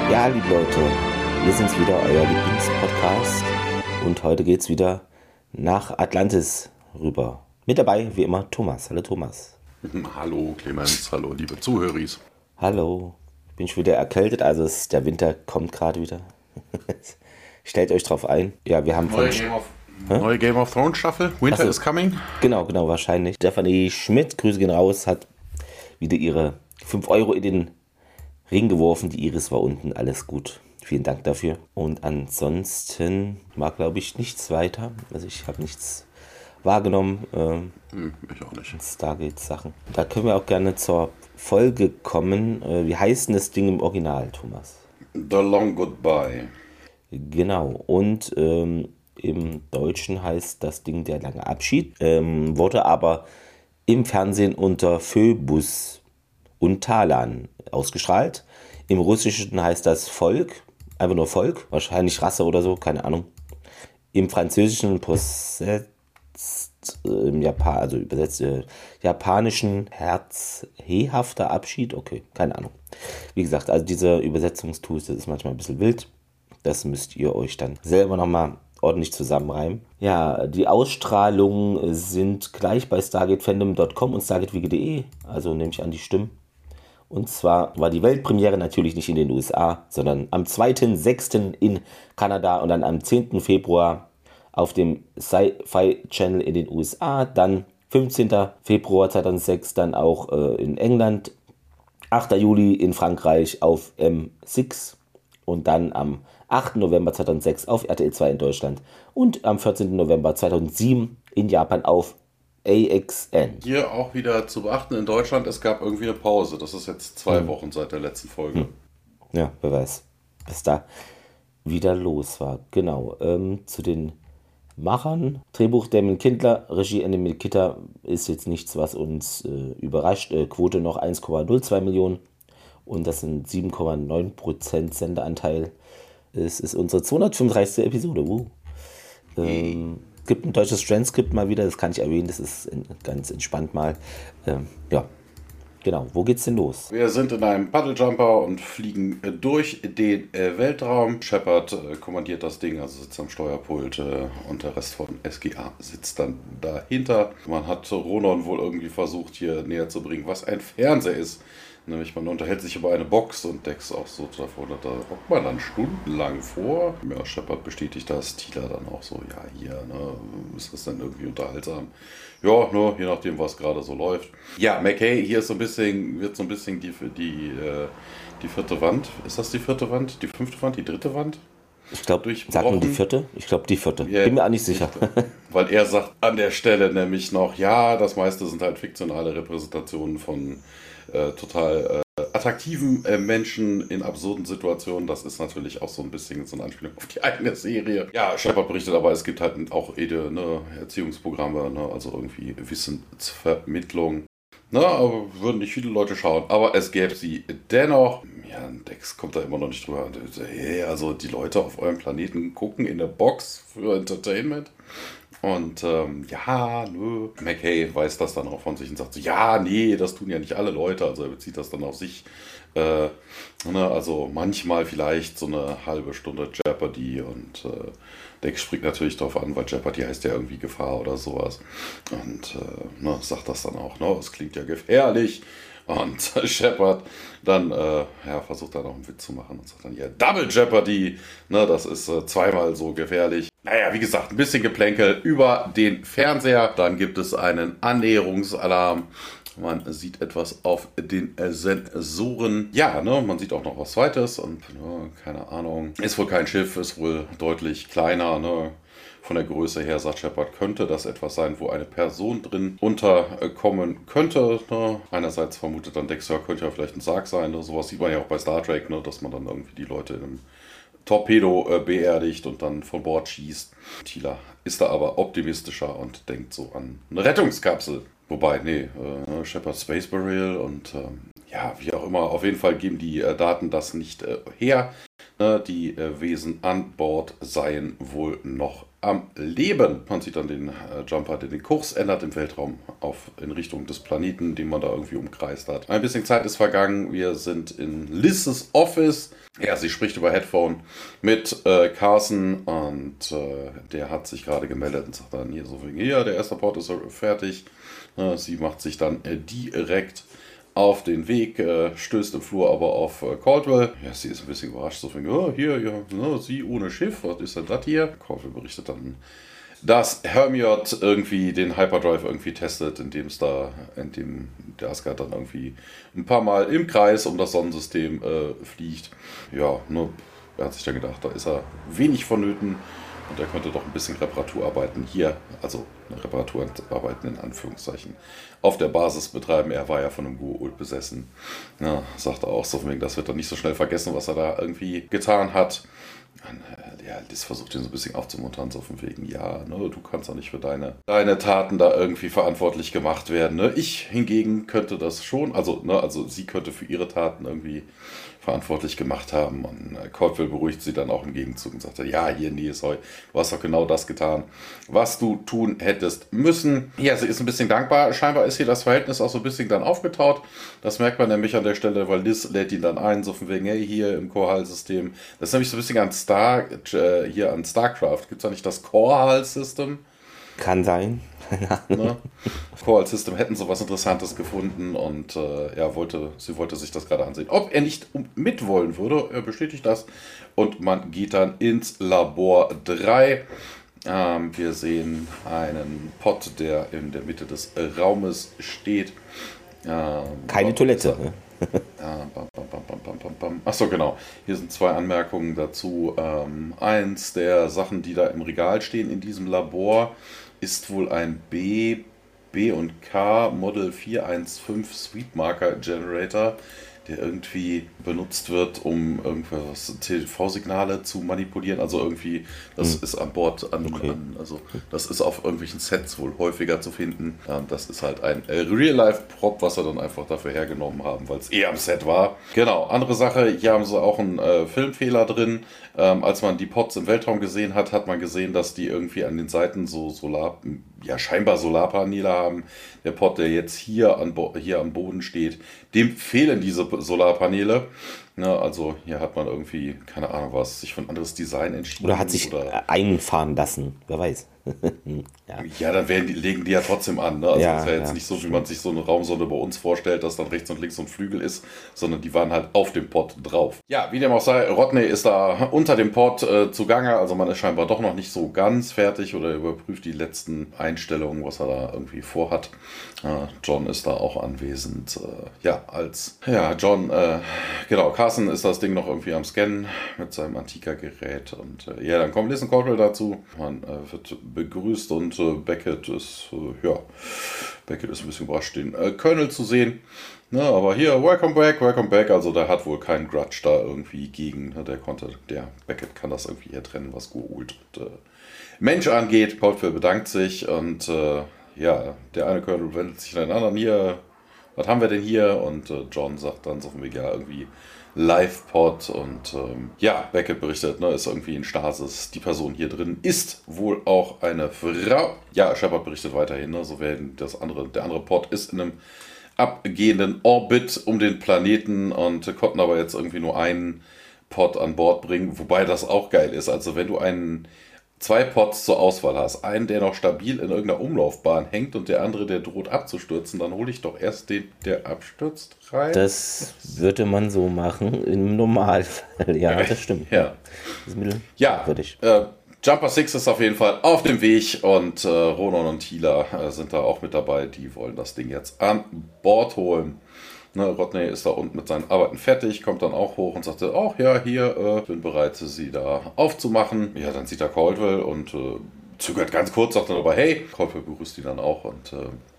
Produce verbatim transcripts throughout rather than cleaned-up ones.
Ja, liebe Leute, wir sind's wieder, euer Lieblingspodcast. Und heute geht's wieder nach Atlantis rüber. Mit dabei, wie immer, Thomas. Hallo Thomas. Hallo Clemens, hallo liebe Zuhöris. Hallo. Ich bin schon wieder erkältet, also es, der Winter kommt gerade wieder. Stellt euch drauf ein. Ja, wir haben Neue von... Game of, neue Game of Thrones Staffel, Winter Achso. is coming. Genau, genau, wahrscheinlich. Stefanie Schmidt, Grüße gehen raus, hat wieder ihre fünf Euro in den Ring geworfen. Die Iris war unten, alles gut. Vielen Dank dafür. Und ansonsten war, glaube ich, nichts weiter. Also ich habe nichts wahrgenommen. Ähm, Hm, ich auch nicht. Stargate-Sachen. Da können wir auch gerne zur Folge kommen. Äh, wie heißt denn das Ding im Original, Thomas? The Long Goodbye. Genau. Und ähm, im Deutschen heißt das Ding der lange Abschied. Ähm, wurde aber im Fernsehen unter Phoebus und Talan ausgestrahlt. Im Russischen heißt das Volk. Einfach nur Volk. Wahrscheinlich Rasse oder so. Keine Ahnung. Im Französischen Possessed, äh, im Japan, also übersetzt, äh, japanischen herzhehafter Abschied. Okay, keine Ahnung. Wie gesagt, also dieser Übersetzungstool, das ist manchmal ein bisschen wild. Das müsst ihr euch dann selber nochmal ordentlich zusammenreimen. Ja, die Ausstrahlungen sind gleich bei stargate fandom punkt com und stargatewiki punkt de. Also nehme ich an, die stimmen. Und zwar war die Weltpremiere natürlich nicht in den U S A, sondern am zweiten sechsten in Kanada und dann am zehnten Februar auf dem Sci-Fi Channel in den U S A. Dann fünfzehnten Februar zweitausendsechs dann auch äh, in England. achten Juli in Frankreich auf M sechs und dann am achten November zweitausendsechs auf R T L zwei in Deutschland und am vierzehnten November zweitausendsieben in Japan auf A X N. Hier auch wieder zu beachten in Deutschland, es gab irgendwie eine Pause. Das ist jetzt zwei Hm. Wochen seit der letzten Folge. Hm. Ja, wer weiß, was da wieder los war. Genau, ähm, zu den Machern. Drehbuch Damon Kindler, Regie Andy Mikita ist jetzt nichts, was uns äh, überrascht. Äh, Quote noch eins Komma null zwei Millionen und das sind sieben Komma neun Prozent Sendeanteil. Es ist unsere zweihundertfünfunddreißigste Episode. Uh. Ähm, gibt ein deutsches Transkript mal wieder, das kann ich erwähnen, das ist in, ganz entspannt mal. Ähm, ja, genau. Wo geht's denn los? Wir sind in einem Paddlejumper und fliegen äh, durch den äh, Weltraum. Shepard äh, kommandiert das Ding, also sitzt am Steuerpult äh, und der Rest von S G A sitzt dann dahinter. Man hat Ronon wohl irgendwie versucht, hier näher zu bringen, was ein Fernseher ist. Nämlich man unterhält sich über eine Box und Dex auch so davor, da hockt man dann stundenlang vor. Ja, Shepard bestätigt das, Tila dann auch so, ja hier, ne, ist das dann irgendwie unterhaltsam? Ja, nur je nachdem, was gerade so läuft. Ja, McKay, hier ist so ein bisschen, wird so ein bisschen die, die, äh, die vierte Wand. Ist das die vierte Wand? Die fünfte Wand? Die dritte Wand? Ich glaube, sagt man die vierte? Ich glaube, die vierte. Yeah, Bin mir auch nicht sicher. Weil er sagt an der Stelle nämlich noch, ja, das meiste sind halt fiktionale Repräsentationen von äh, total äh, attraktiven äh, Menschen in absurden Situationen. Das ist natürlich auch so ein bisschen so eine Anspielung auf die eigene Serie. Ja, Shepard berichtet aber, es gibt halt auch Ede, ne, Erziehungsprogramme, ne, also irgendwie Wissensvermittlung. Na, aber würden nicht viele Leute schauen, aber es gäbe sie dennoch. Ja, Dex kommt da immer noch nicht drüber. Hey, also die Leute auf eurem Planeten gucken in der Box für Entertainment. Und ähm, ja, nö. McKay weiß das dann auch von sich und sagt so, ja, nee, das tun ja nicht alle Leute. Also er bezieht das dann auf sich. Äh, ne, also manchmal vielleicht so eine halbe Stunde Jeopardy und äh, Dex springt natürlich darauf an, weil Jeopardy heißt ja irgendwie Gefahr oder sowas. Und äh, ne, sagt das dann auch, ne, es klingt ja gefährlich. Und Shepard dann äh, ja, versucht dann auch einen Witz zu machen und sagt dann, ja, Double Jeopardy, ne, das ist äh, zweimal so gefährlich. Naja, wie gesagt, ein bisschen Geplänkel über den Fernseher. Dann gibt es einen Annäherungsalarm. Man sieht etwas auf den Sensoren. Ja, ne, man sieht auch noch was Zweites und ne, keine Ahnung. Ist wohl kein Schiff, ist wohl deutlich kleiner, ne. Von der Größe her, sagt Shepard, könnte das etwas sein, wo eine Person drin unterkommen könnte. Ne? Einerseits vermutet dann Dex, ja, könnte ja vielleicht ein Sarg sein. Ne? Sowas sieht man ja auch bei Star Trek, ne? Dass man dann irgendwie die Leute in einem Torpedo äh, beerdigt und dann von Bord schießt. Tila ist da aber optimistischer und denkt so an eine Rettungskapsel. Wobei, nee, äh, Shepard Space Burial und ähm, ja, wie auch immer, auf jeden Fall geben die äh, Daten das nicht äh, her. Ne? Die äh, Wesen an Bord seien wohl noch am Leben. Man sieht dann den äh, Jumper, der den Kurs ändert im Weltraum auf, in Richtung des Planeten, den man da irgendwie umkreist hat. Ein bisschen Zeit ist vergangen. Wir sind in Liz's Office. Ja, sie spricht über Headphone mit äh, Carson und äh, der hat sich gerade gemeldet und sagt dann hier so wegen, ja, der erste Port ist fertig. Äh, sie macht sich dann äh, direkt auf den Weg, äh, stößt im Flur aber auf äh, Caldwell. Ja, sie ist ein bisschen überrascht, so von, oh, hier, ja, no, sie ohne Schiff, was ist denn das hier? Caldwell berichtet dann, dass Hermiot irgendwie den Hyperdrive irgendwie testet, indem es da, indem der Asgard dann irgendwie ein paar Mal im Kreis um das Sonnensystem äh, fliegt. Ja, nur, er hat sich dann gedacht, da ist er wenig vonnöten. Und er könnte doch ein bisschen Reparaturarbeiten hier, also Reparaturarbeiten in Anführungszeichen, auf der Basis betreiben. Er war ja von einem Goa'uld besessen. Ja, sagt er auch so, wegen, das wird er nicht so schnell vergessen, was er da irgendwie getan hat. Und, äh, ja, Liz versucht ihn so ein bisschen aufzumuntern, so von wegen, ja, ne, du kannst doch nicht für deine, deine Taten da irgendwie verantwortlich gemacht werden. Ne? Ich hingegen könnte das schon, also, ne, also sie könnte für ihre Taten irgendwie verantwortlich gemacht haben. Und äh, Caldwell beruhigt sie dann auch im Gegenzug und sagte, ja, hier, Neesoy, du hast doch genau das getan, was du tun hättest müssen. Ja, sie ist ein bisschen dankbar. Scheinbar ist hier das Verhältnis auch so ein bisschen dann aufgetaut. Das merkt man nämlich an der Stelle, weil Liz lädt ihn dann ein, so von wegen, hey, hier im Core-Hull-System. Das ist nämlich so ein bisschen an Star, äh, hier an StarCraft. Gibt es da nicht das Core-Hull-System? Kann sein. Ne? Core System hätten so was Interessantes gefunden und äh, er wollte, sie wollte sich das gerade ansehen. Ob er nicht mitwollen würde, er bestätigt das und man geht dann ins Labor drei. Ähm, wir sehen einen Pod, der in der Mitte des Raumes steht. Ähm, Keine Toilette. Ne? Achso, genau. Hier sind zwei Anmerkungen dazu. Ähm, eins der Sachen, die da im Regal stehen in diesem Labor, ist wohl ein B, B und K Model vier eins fünf Sweep Marker Generator, der irgendwie benutzt wird, um irgendwas T V-Signale zu manipulieren. Also irgendwie, das hm. ist an Bord, an, okay. an, also das ist auf irgendwelchen Sets wohl häufiger zu finden. Das ist halt ein Real-Life-Prop, was sie dann einfach dafür hergenommen haben, weil es eh am Set war. Genau, andere Sache, hier haben sie auch einen äh, Filmfehler drin. Ähm, als man die Pods im Weltraum gesehen hat, hat man gesehen, dass die irgendwie an den Seiten so Solar, ja scheinbar Solarpaneele haben. Der Pod, der jetzt hier, an Bo- hier am Boden steht, dem fehlen diese Solarpaneele. Ne, also hier hat man irgendwie, keine Ahnung was, sich für ein anderes Design entschieden. Oder hat sich oder einfahren lassen, wer weiß. ja. ja, dann werden die, legen die ja trotzdem an. Ne? Also ja, ist ja jetzt ja, nicht so, stimmt. wie man sich so eine Raumsonde bei uns vorstellt, dass dann rechts und links so ein Flügel ist, sondern die waren halt auf dem Pod drauf. Ja, wie dem auch sei, Rodney ist da unter dem Pod äh, zugange, also man ist scheinbar doch noch nicht so ganz fertig oder überprüft die letzten Einstellungen, was er da irgendwie vorhat. Äh, John ist da auch anwesend. Äh, ja, als, ja, John, äh, genau, Carson ist das Ding noch irgendwie am Scannen mit seinem Antika-Gerät und äh, ja, dann kommt Liz und Caldwell dazu. Man äh, wird begrüßt und äh, Beckett ist, äh, ja, Beckett ist ein bisschen überrascht, den äh, Colonel zu sehen. Ne, aber hier, welcome back, welcome back. Also der hat wohl keinen Grudge da irgendwie gegen. Ne, der konnte, der Beckett kann das irgendwie hier trennen, was Goa'uld und äh, Mensch angeht. Caldwell bedankt sich und äh, ja, der eine Colonel wendet sich an den anderen hier. Was haben wir denn hier? Und äh, John sagt dann so von mir, ja, irgendwie Live-Pod und ähm, ja, Beckett berichtet, ne, ist irgendwie in Stasis. Die Person hier drin ist wohl auch eine Frau. Ja, Shepard berichtet weiterhin, ne, so werden das andere, der andere Pod ist in einem abgehenden Orbit um den Planeten und konnten aber jetzt irgendwie nur einen Pod an Bord bringen, wobei das auch geil ist. Also wenn du einen zwei Pods zur Auswahl hast, einen, der noch stabil in irgendeiner Umlaufbahn hängt und der andere, der droht abzustürzen, dann hole ich doch erst den, der abstürzt, rein. Das würde man so machen im Normalfall. Ja, das stimmt. Ja, das ist ja äh, Jumper six ist auf jeden Fall auf dem Weg und äh, Ronan und Tila äh, sind da auch mit dabei. Die wollen das Ding jetzt an Bord holen. Ne, Rodney ist da unten mit seinen Arbeiten fertig, kommt dann auch hoch und sagt, ach ja, hier, äh, bin bereit, sie da aufzumachen. Ja, dann sieht er Caldwell und äh, zögert ganz kurz, sagt dann aber, hey, Caldwell begrüßt ihn dann auch und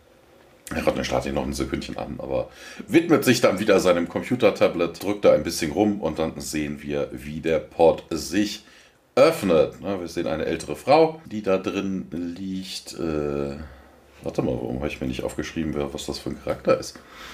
äh, Rodney starrt ihn noch ein Sekündchen an, aber widmet sich dann wieder seinem Computer-Tablet, drückt da ein bisschen rum und dann sehen wir, wie der Pod sich öffnet. Ne, wir sehen eine ältere Frau, die da drin liegt. Äh, warte mal, warum habe ich mir nicht aufgeschrieben, was das für ein Charakter ist?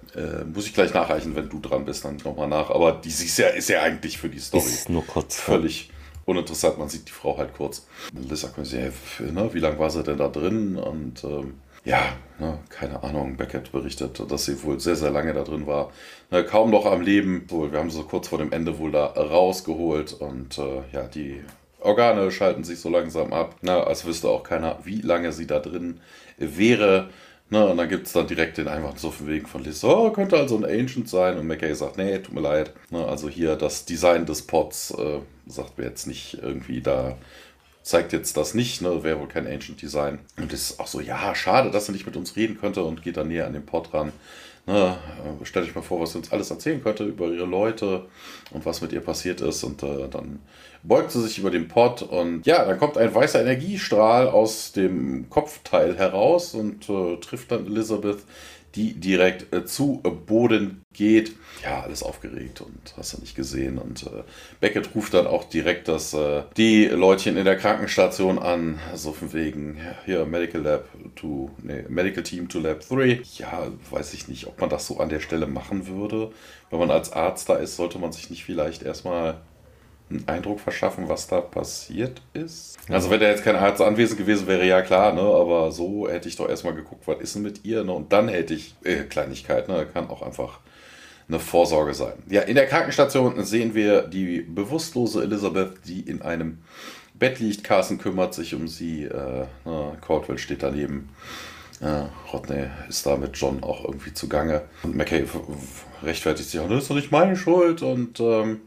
Äh, muss ich gleich nachreichen, wenn du dran bist, dann nochmal nach. Aber die ist ja, ist ja eigentlich für die Story Ist nur kurz. völlig uninteressant. Man sieht die Frau halt kurz. Liz sagt mir, hey, ne, wie lange war sie denn da drin? Und ähm, ja, ne, keine Ahnung. Beckett berichtet, dass sie wohl sehr, sehr lange da drin war. Ne, kaum noch am Leben. Wohl, wir haben sie so kurz vor dem Ende wohl da rausgeholt. Und äh, ja, die Organe schalten sich so langsam ab. Na, als wüsste auch keiner, wie lange sie da drin wäre. Na, und dann gibt es dann direkt den Einwand so von wegen von Liz, oh, könnte also ein Ancient sein. Und McKay sagt, nee, tut mir leid. Na, also hier das Design des Pods äh, sagt mir jetzt nicht irgendwie, da zeigt jetzt das nicht, ne, wäre wohl kein Ancient Design. Und es ist auch so, ja, schade, dass er nicht mit uns reden könnte und geht dann näher an den Pod ran. Ne, äh, stellt euch mal vor, was sie uns alles erzählen könnte über ihre Leute und was mit ihr passiert ist. Und äh, dann beugt sie sich über den Pod und ja, dann kommt ein weißer Energiestrahl aus dem Kopfteil heraus und äh, trifft dann Elizabeth, die direkt äh, zu Boden geht. Ja, alles aufgeregt und hast du nicht gesehen. Und äh, Beckett ruft dann auch direkt das, äh, die Leutchen in der Krankenstation an, so von wegen, hier, Medical Lab to, nee, Medical Team to Lab drei. Ja, weiß ich nicht, ob man das so an der Stelle machen würde. Wenn man als Arzt da ist, sollte man sich nicht vielleicht erstmal einen Eindruck verschaffen, was da passiert ist. Also wenn da jetzt kein Arzt anwesend gewesen wäre, ja klar, ne, aber so hätte ich doch erstmal geguckt, was ist denn mit ihr, ne, und dann hätte ich äh, Kleinigkeit, ne, kann auch einfach eine Vorsorge sein. Ja, in der Krankenstation sehen wir die bewusstlose Elizabeth, die in einem Bett liegt. Carson kümmert sich um sie, äh, ne, Caldwell steht daneben. Äh, Rodney ist da mit John auch irgendwie zugange. Und McKay rechtfertigt sich auch, das ist doch nicht meine Schuld und ähm,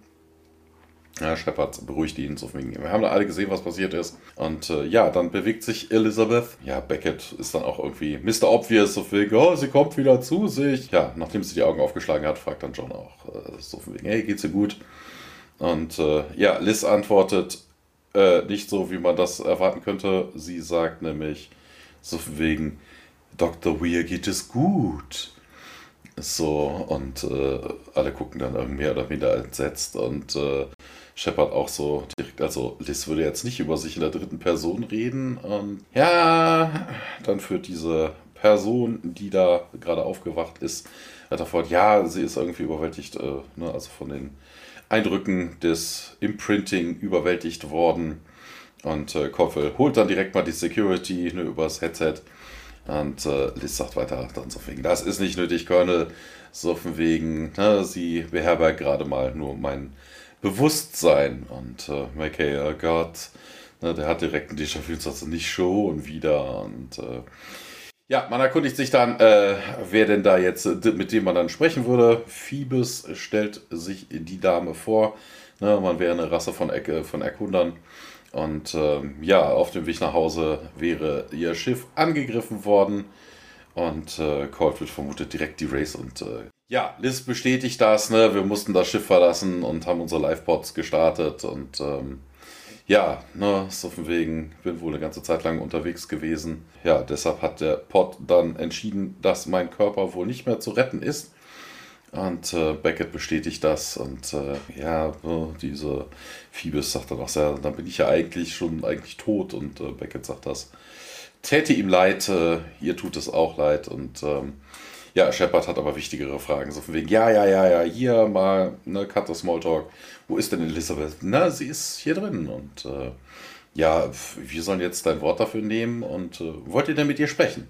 ja, Shepard beruhigt ihn. So wir haben da alle gesehen, was passiert ist. Und äh, ja, dann bewegt sich Elizabeth. Ja, Beckett ist dann auch irgendwie Mister Obvious, so wegen, oh, sie kommt wieder zu sich. Ja, nachdem sie die Augen aufgeschlagen hat, fragt dann John auch äh, so wegen, hey, geht's dir gut? Und äh, ja, Liz antwortet äh, nicht so, wie man das erwarten könnte. Sie sagt nämlich so wegen, Doktor Weir geht es gut. So, und äh, alle gucken dann irgendwie mehr oder weniger entsetzt und äh, Shepard auch so direkt, also Liz würde jetzt nicht über sich in der dritten Person reden und ja, dann führt diese Person, die da gerade aufgewacht ist, weiter fort, ja, sie ist irgendwie überwältigt, äh, ne, also von den Eindrücken des Imprinting überwältigt worden und äh, Caldwell holt dann direkt mal die Security, ne, übers Headset. Und äh, Liz sagt weiter, dann so wegen, das ist nicht nötig, Colonel, so von wegen, ne, sie beherbergt gerade mal nur mein Bewusstsein. Und äh, McKay, oh Gott, ne, der hat direkt ein Déjà-vu und sagt, nicht schon wieder. Und äh, ja, man erkundigt sich dann, äh, wer denn da jetzt, mit dem man dann sprechen würde. Phoebus stellt sich die Dame vor, ne, man wäre eine Rasse von, Ecke, von Erkundern. Und ähm, ja, auf dem Weg nach Hause wäre ihr Schiff angegriffen worden. Und äh, Caldwell vermutet direkt die Race. Und äh, ja, Liz bestätigt das. Ne? Wir mussten das Schiff verlassen und haben unsere Live-Pods gestartet. Und ähm, ja, ne, so von wegen, bin wohl eine ganze Zeit lang unterwegs gewesen. Ja, deshalb hat der Pod dann entschieden, dass mein Körper wohl nicht mehr zu retten ist. Und äh, Beckett bestätigt das und äh, ja, ne, diese Phoebus sagt dann auch sehr, dann bin ich ja eigentlich schon eigentlich tot und äh, Beckett sagt das. Täte ihm leid, äh, ihr tut es auch leid und ähm, ja, Shepard hat aber wichtigere Fragen, so von wegen, ja, ja, ja, ja, hier mal, ne, cut the Smalltalk, wo ist denn Elizabeth? Na, sie ist hier drin und äh, ja, wir sollen jetzt dein Wort dafür nehmen und äh, wollt ihr denn mit ihr sprechen?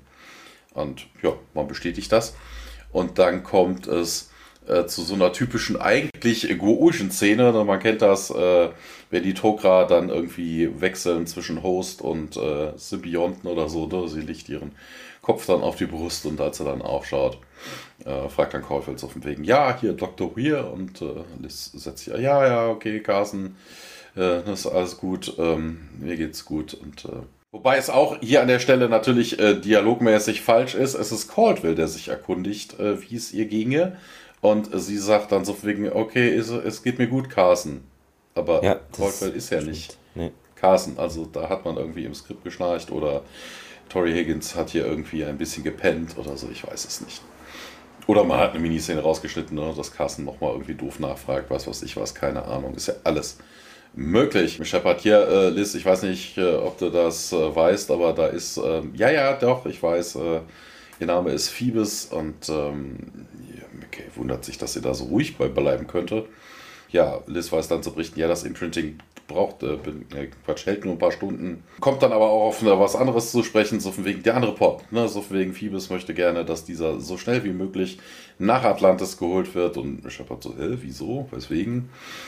Und ja, man bestätigt das und dann kommt es Äh, zu so einer typischen eigentlich Go'ulschen-Szene. Man kennt das, äh, wenn die Tok'ra dann irgendwie wechseln zwischen Host und äh, Symbionten oder so. Ne? Sie legt ihren Kopf dann auf die Brust und als er dann aufschaut, äh, fragt dann Caldwell so von wegen, ja, hier Doktor Weir und äh, Liz setzt sich, ja, ja, okay, Carson, äh, das ist alles gut, ähm, mir geht's gut und äh, wobei es auch hier an der Stelle natürlich äh, dialogmäßig falsch ist. Es ist Caldwell, der sich erkundigt, äh, wie es ihr ginge. Und sie sagt dann so wegen, okay, es, es geht mir gut, Carson. Aber ja, Caldwell ist ja nicht nee. Carson. Also da hat man irgendwie im Skript geschnarcht oder Tori Higgins hat hier irgendwie ein bisschen gepennt oder so, ich weiß es nicht. Oder man hat eine Miniszene rausgeschnitten, ne, dass Carson nochmal irgendwie doof nachfragt, was weiß ich was, keine Ahnung. Ist ja alles möglich. Shepard hier, äh, Liz, ich weiß nicht, äh, ob du das äh, weißt, aber da ist, äh, ja, ja, doch, ich weiß, äh, ihr Name ist Phoebus und ähm, McKay wundert sich, dass sie da so ruhig bleiben könnte. Ja, Liz weiß dann zu berichten, ja, das Imprinting braucht, äh, äh, Quatsch, hält nur ein paar Stunden. Kommt dann aber auch auf ne, was anderes zu sprechen, so von wegen der andere Pop. Ne? So von wegen Phoebus möchte gerne, dass dieser so schnell wie möglich nach Atlantis geholt wird. Und Shepard so, hä, wieso, weswegen?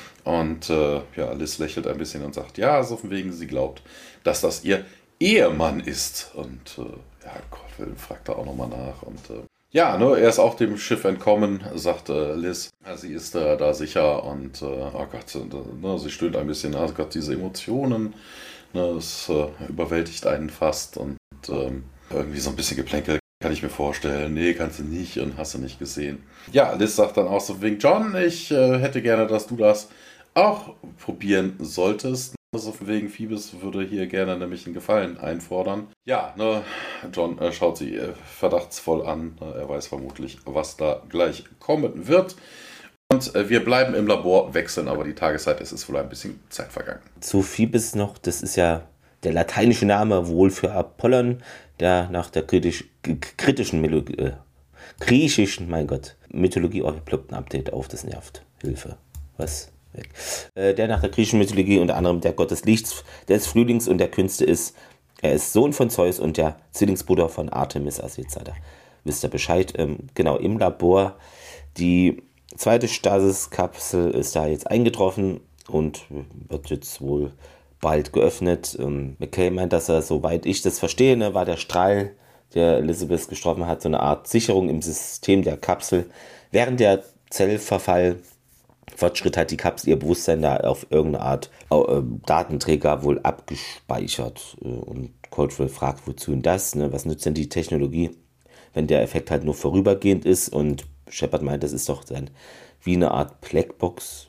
Und äh, ja, Liz lächelt ein bisschen und sagt, ja, so von wegen, sie glaubt, dass das ihr Ehemann ist. Und äh, ja, Gott, fragt da auch nochmal nach. Und äh, ja, ne, er ist auch dem Schiff entkommen, sagt äh, Liz. Sie ist äh, da sicher und äh, oh Gott, äh, ne, sie stöhnt ein bisschen. Oh Gott, diese Emotionen, ne, es äh, überwältigt einen fast. Und ähm, irgendwie so ein bisschen Geplänkel kann ich mir vorstellen. Nee, kannst du nicht und hast du nicht gesehen. Ja, Liz sagt dann auch so wegen, John, ich äh, hätte gerne, dass du das auch probieren solltest. Also von wegen Phoebus würde hier gerne nämlich einen Gefallen einfordern. Ja, ne, John äh, schaut sie äh, verdachtsvoll an. Er weiß vermutlich, was da gleich kommen wird. Und äh, wir bleiben im Labor, wechseln aber die Tageszeit. Es ist wohl ein bisschen Zeit vergangen. Zu Phoebus noch, das ist ja der lateinische Name wohl für Apollon, der nach der kritisch, kritischen Melodie, äh, griechischen, mein Gott, Mythologie, oh, hier ploppt ein Update auf, das nervt. Hilfe. Was? Weg. Äh, der nach der griechischen Mythologie unter anderem der Gott des Lichts, des Frühlings und der Künste ist. Er ist Sohn von Zeus und der Zwillingsbruder von Artemis. Also jetzt da wisst ihr Bescheid. Ähm, genau, im Labor. Die zweite Stasis-Kapsel ist da jetzt eingetroffen und wird jetzt wohl bald geöffnet. Ähm, McKay meint, dass er, soweit ich das verstehe, ne, war der Strahl, der Elizabeth getroffen hat, so eine Art Sicherung im System der Kapsel. Während der Zellverfall Fortschritt hat die Kapsel ihr Bewusstsein da auf irgendeine Art äh, Datenträger wohl abgespeichert. Und Caldwell fragt, wozu denn das? Ne? Was nützt denn die Technologie, wenn der Effekt halt nur vorübergehend ist? Und Shepard meint, das ist doch dann wie eine Art Blackbox.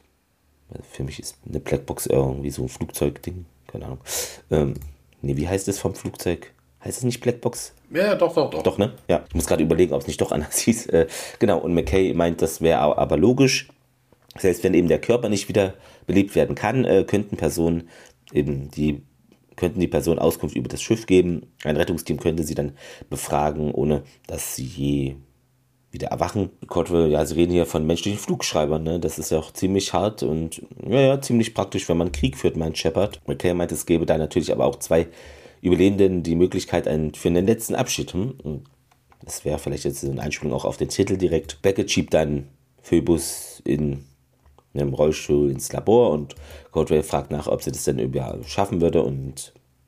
Für mich ist eine Blackbox irgendwie so ein Flugzeugding. Keine Ahnung. Ähm, ne, wie heißt das vom Flugzeug? Heißt es nicht Blackbox? Ja, doch, doch, doch. Doch, ne? Ja, ich muss gerade überlegen, ob es nicht doch anders hieß. Äh, genau, und McKay meint, das wäre aber logisch. Selbst wenn eben der Körper nicht wieder belebt werden kann, äh, könnten Personen eben die könnten die Person Auskunft über das Schiff geben. Ein Rettungsteam könnte sie dann befragen, ohne dass sie je wieder erwachen. Caldwell, ja, sie reden hier von menschlichen Flugschreibern, ne? Das ist ja auch ziemlich hart und ja, ja, ziemlich praktisch, wenn man Krieg führt, meint Shepard. McKay meint, es gäbe da natürlich aber auch zwei Überlebenden die Möglichkeit einen, für einen letzten Abschied. Hm? Und das wäre vielleicht jetzt eine Einspielung auch auf den Titel direkt. Beckett schiebt dann Phoebus in einem Rollstuhl ins Labor und Caldwell fragt nach, ob sie das denn überhaupt schaffen würde. Und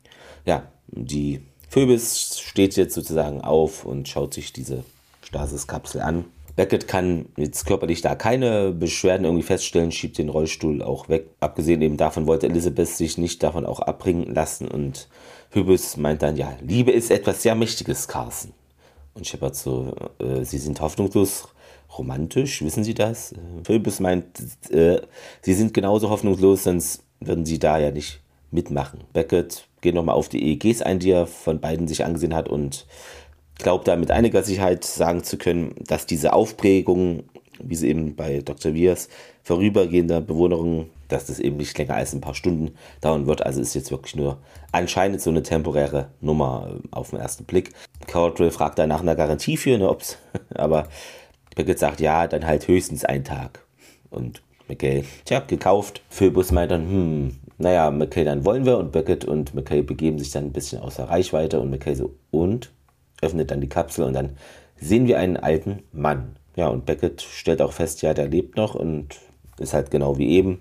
ja, die Phoebus steht jetzt sozusagen auf und schaut sich diese Stasis-Kapsel an. Beckett kann jetzt körperlich da keine Beschwerden irgendwie feststellen, schiebt den Rollstuhl auch weg. Abgesehen eben davon wollte Elizabeth sich nicht davon auch abbringen lassen und Phoebus meint dann, ja, Liebe ist etwas sehr Mächtiges, Carson. Und Shepard so, äh, sie sind hoffnungslos romantisch, wissen Sie das? Phoebus meint, äh, sie sind genauso hoffnungslos, sonst würden sie da ja nicht mitmachen. Beckett geht nochmal auf die E E Gs ein, die er von beiden sich angesehen hat und glaubt da mit einiger Sicherheit sagen zu können, dass diese Aufprägung, wie sie eben bei Doktor Weirs vorübergehender Bewohnerin, dass das eben nicht länger als ein paar Stunden dauern wird. Also ist jetzt wirklich nur anscheinend so eine temporäre Nummer auf den ersten Blick. Caldwell fragt da nach einer Garantie für, ne, ob's, aber Beckett sagt, ja, dann halt höchstens einen Tag. Und McKay, tja, gekauft. Phoebus meint dann, hm, naja, McKay, dann wollen wir. Und Beckett und McKay begeben sich dann ein bisschen außer Reichweite. Und McKay so, und? Öffnet dann die Kapsel und dann sehen wir einen alten Mann. Ja, und Beckett stellt auch fest, ja, der lebt noch und ist halt genau wie eben.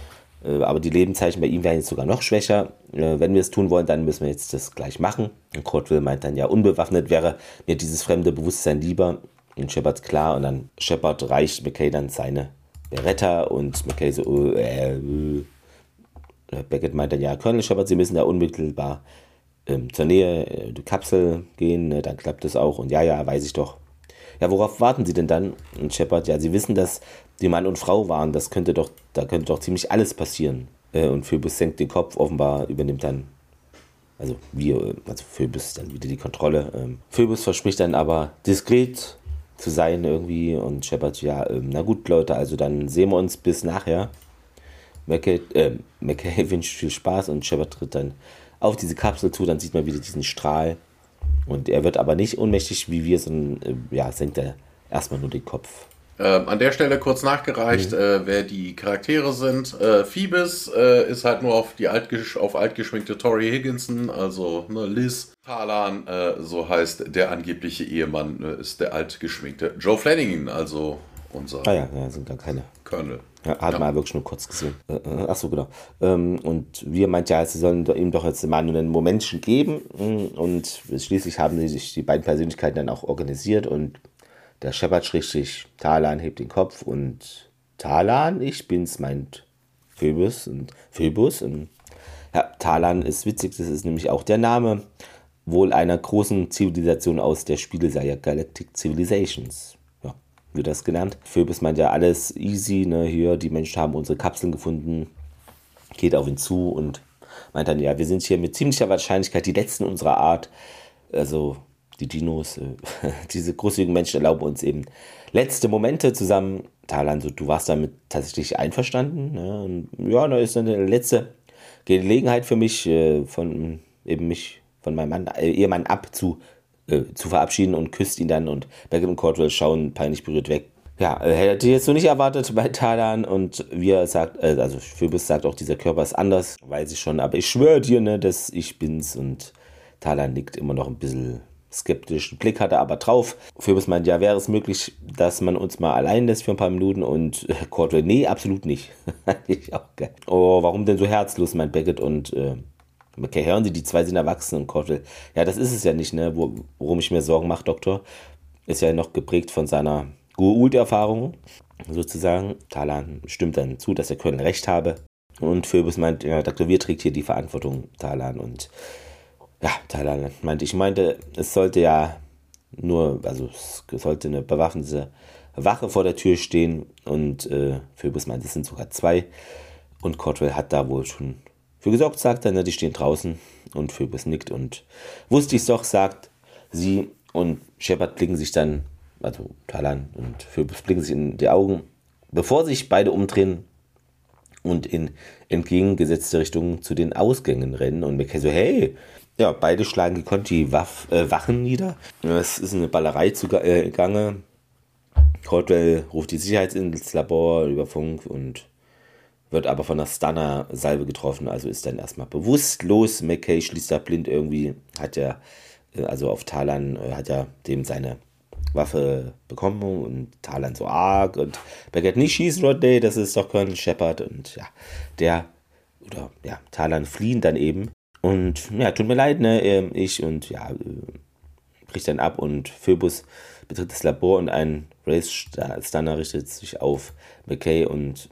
Aber die Lebenszeichen bei ihm wären jetzt sogar noch schwächer. Wenn wir es tun wollen, dann müssen wir jetzt das gleich machen. Und Caldwell meint dann, ja, unbewaffnet wäre mir dieses fremde Bewusstsein lieber. Und Shepard klar, und dann Shepard reicht McKay dann seine Beretta und McKay so, uh, äh, uh. Beckett meint dann, ja, Colonel Shepard, Sie müssen da unmittelbar ähm, zur Nähe äh, der Kapsel gehen, ne, dann klappt das auch. Und ja, ja, weiß ich doch. Ja, worauf warten Sie denn dann? Und Shepard, ja, Sie wissen, dass die Mann und Frau waren, das könnte doch, da könnte doch ziemlich alles passieren. Äh, und Phoebus senkt den Kopf, offenbar übernimmt dann, also wir, also Phoebus dann wieder die Kontrolle. Ähm, Phoebus verspricht dann aber diskret zu sein irgendwie und Shepard, ja, ähm, na gut, Leute, also dann sehen wir uns bis nachher. McKay, äh, McKay wünscht viel Spaß und Shepard tritt dann auf diese Kapsel zu, dann sieht man wieder diesen Strahl und er wird aber nicht ohnmächtig wie wir, sondern äh, ja, senkt er erstmal nur den Kopf. Ähm, an der Stelle kurz nachgereicht, mhm. äh, wer die Charaktere sind. Äh, Phoebus äh, ist halt nur auf die altgesch auf altgeschminkte Tori Higginson, also ne, Liz. Talan, äh, so heißt der angebliche Ehemann, äh, ist der altgeschminkte Joe Flanagan, also unser ah ja, ja, sind da keine Colonel. Ja, hat Ja. man wirklich nur kurz gesehen. Äh, äh, ach so, genau. Ähm, und wir meint ja, sie sollen ihm doch jetzt mal nur einen Momentchen geben. Und schließlich haben sie sich die beiden Persönlichkeiten dann auch organisiert und der Shepard schrägstrich Talan hebt den Kopf und Talan, ich bin's, meint Phoebus und Phoebus. Und ja, Talan ist witzig, das ist nämlich auch der Name wohl einer großen Zivilisation aus der Spieleserie Galactic Civilizations. Ja, wird das genannt. Phoebus meint ja alles easy, ne, hier, die Menschen haben unsere Kapseln gefunden, geht auf ihn zu und meint dann, ja, wir sind hier mit ziemlicher Wahrscheinlichkeit die letzten unserer Art, also die Dinos, äh, diese großzügigen Menschen erlauben uns eben letzte Momente zusammen. Talan, so, du warst damit tatsächlich einverstanden. Ne? Und ja, da ist dann eine letzte Gelegenheit für mich, äh, von eben mich von meinem Mann, äh, Ehemann ab zu, äh, zu verabschieden und küsst ihn dann und Beckett und Cordwell schauen peinlich berührt weg. Ja, äh, hätte ich jetzt so nicht erwartet bei Talan und wir sagt, äh, also Phoebus sagt auch, dieser Körper ist anders, weiß ich schon, aber ich schwöre dir, ne, dass ich bin's und Talan nickt immer noch ein bisschen skeptischen Blick hat er aber drauf. Phoebus meint, ja, wäre es möglich, dass man uns mal allein lässt für ein paar Minuten und Cordwell, nee, absolut nicht. Ich auch geil. Oh, warum denn so herzlos, meint Beckett und äh, okay, hören Sie, die zwei sind erwachsen und Cordwell, ja, das ist es ja nicht, ne, Wo, worum ich mir Sorgen mache, Doktor, ist ja noch geprägt von seiner Goa'uld-Erfahrung, sozusagen. Talan stimmt dann zu, dass der Colonel recht habe und Phoebus meint, ja, Doktor Wir trägt hier die Verantwortung, Talan und ja, Talan meinte, ich meinte, es sollte ja nur, also es sollte eine bewaffnete Wache vor der Tür stehen und äh, Phoebus meinte, es sind sogar zwei und Cordwell hat da wohl schon für gesorgt, sagt er, ne, die stehen draußen und Phoebus nickt und wusste ich's doch, sagt sie und Shepard blicken sich dann, also Talan und Phoebus blicken sich in die Augen, bevor sich beide umdrehen und in entgegengesetzte Richtungen zu den Ausgängen rennen und McKay so, hey, ja, beide schlagen gekonnt die Waff, äh, Wachen nieder. Es ist eine Ballerei zugange. Äh, Cordwell ruft die Sicherheitsinsellabor über Funk und wird aber von einer Stunner-Salve getroffen, also ist dann erstmal bewusstlos. McKay schließt da blind irgendwie, hat er, äh, also auf Talan, äh, hat er dem seine Waffe bekommen und Talan so arg und Beckett nicht schießen, Rodney, das ist doch Colonel Shepard und ja, der, oder ja, Talan fliehen dann eben. Und ja, tut mir leid, ne, ich und ja, bricht dann ab und Phoebus betritt das Labor und ein Race-Stunner richtet sich auf McKay und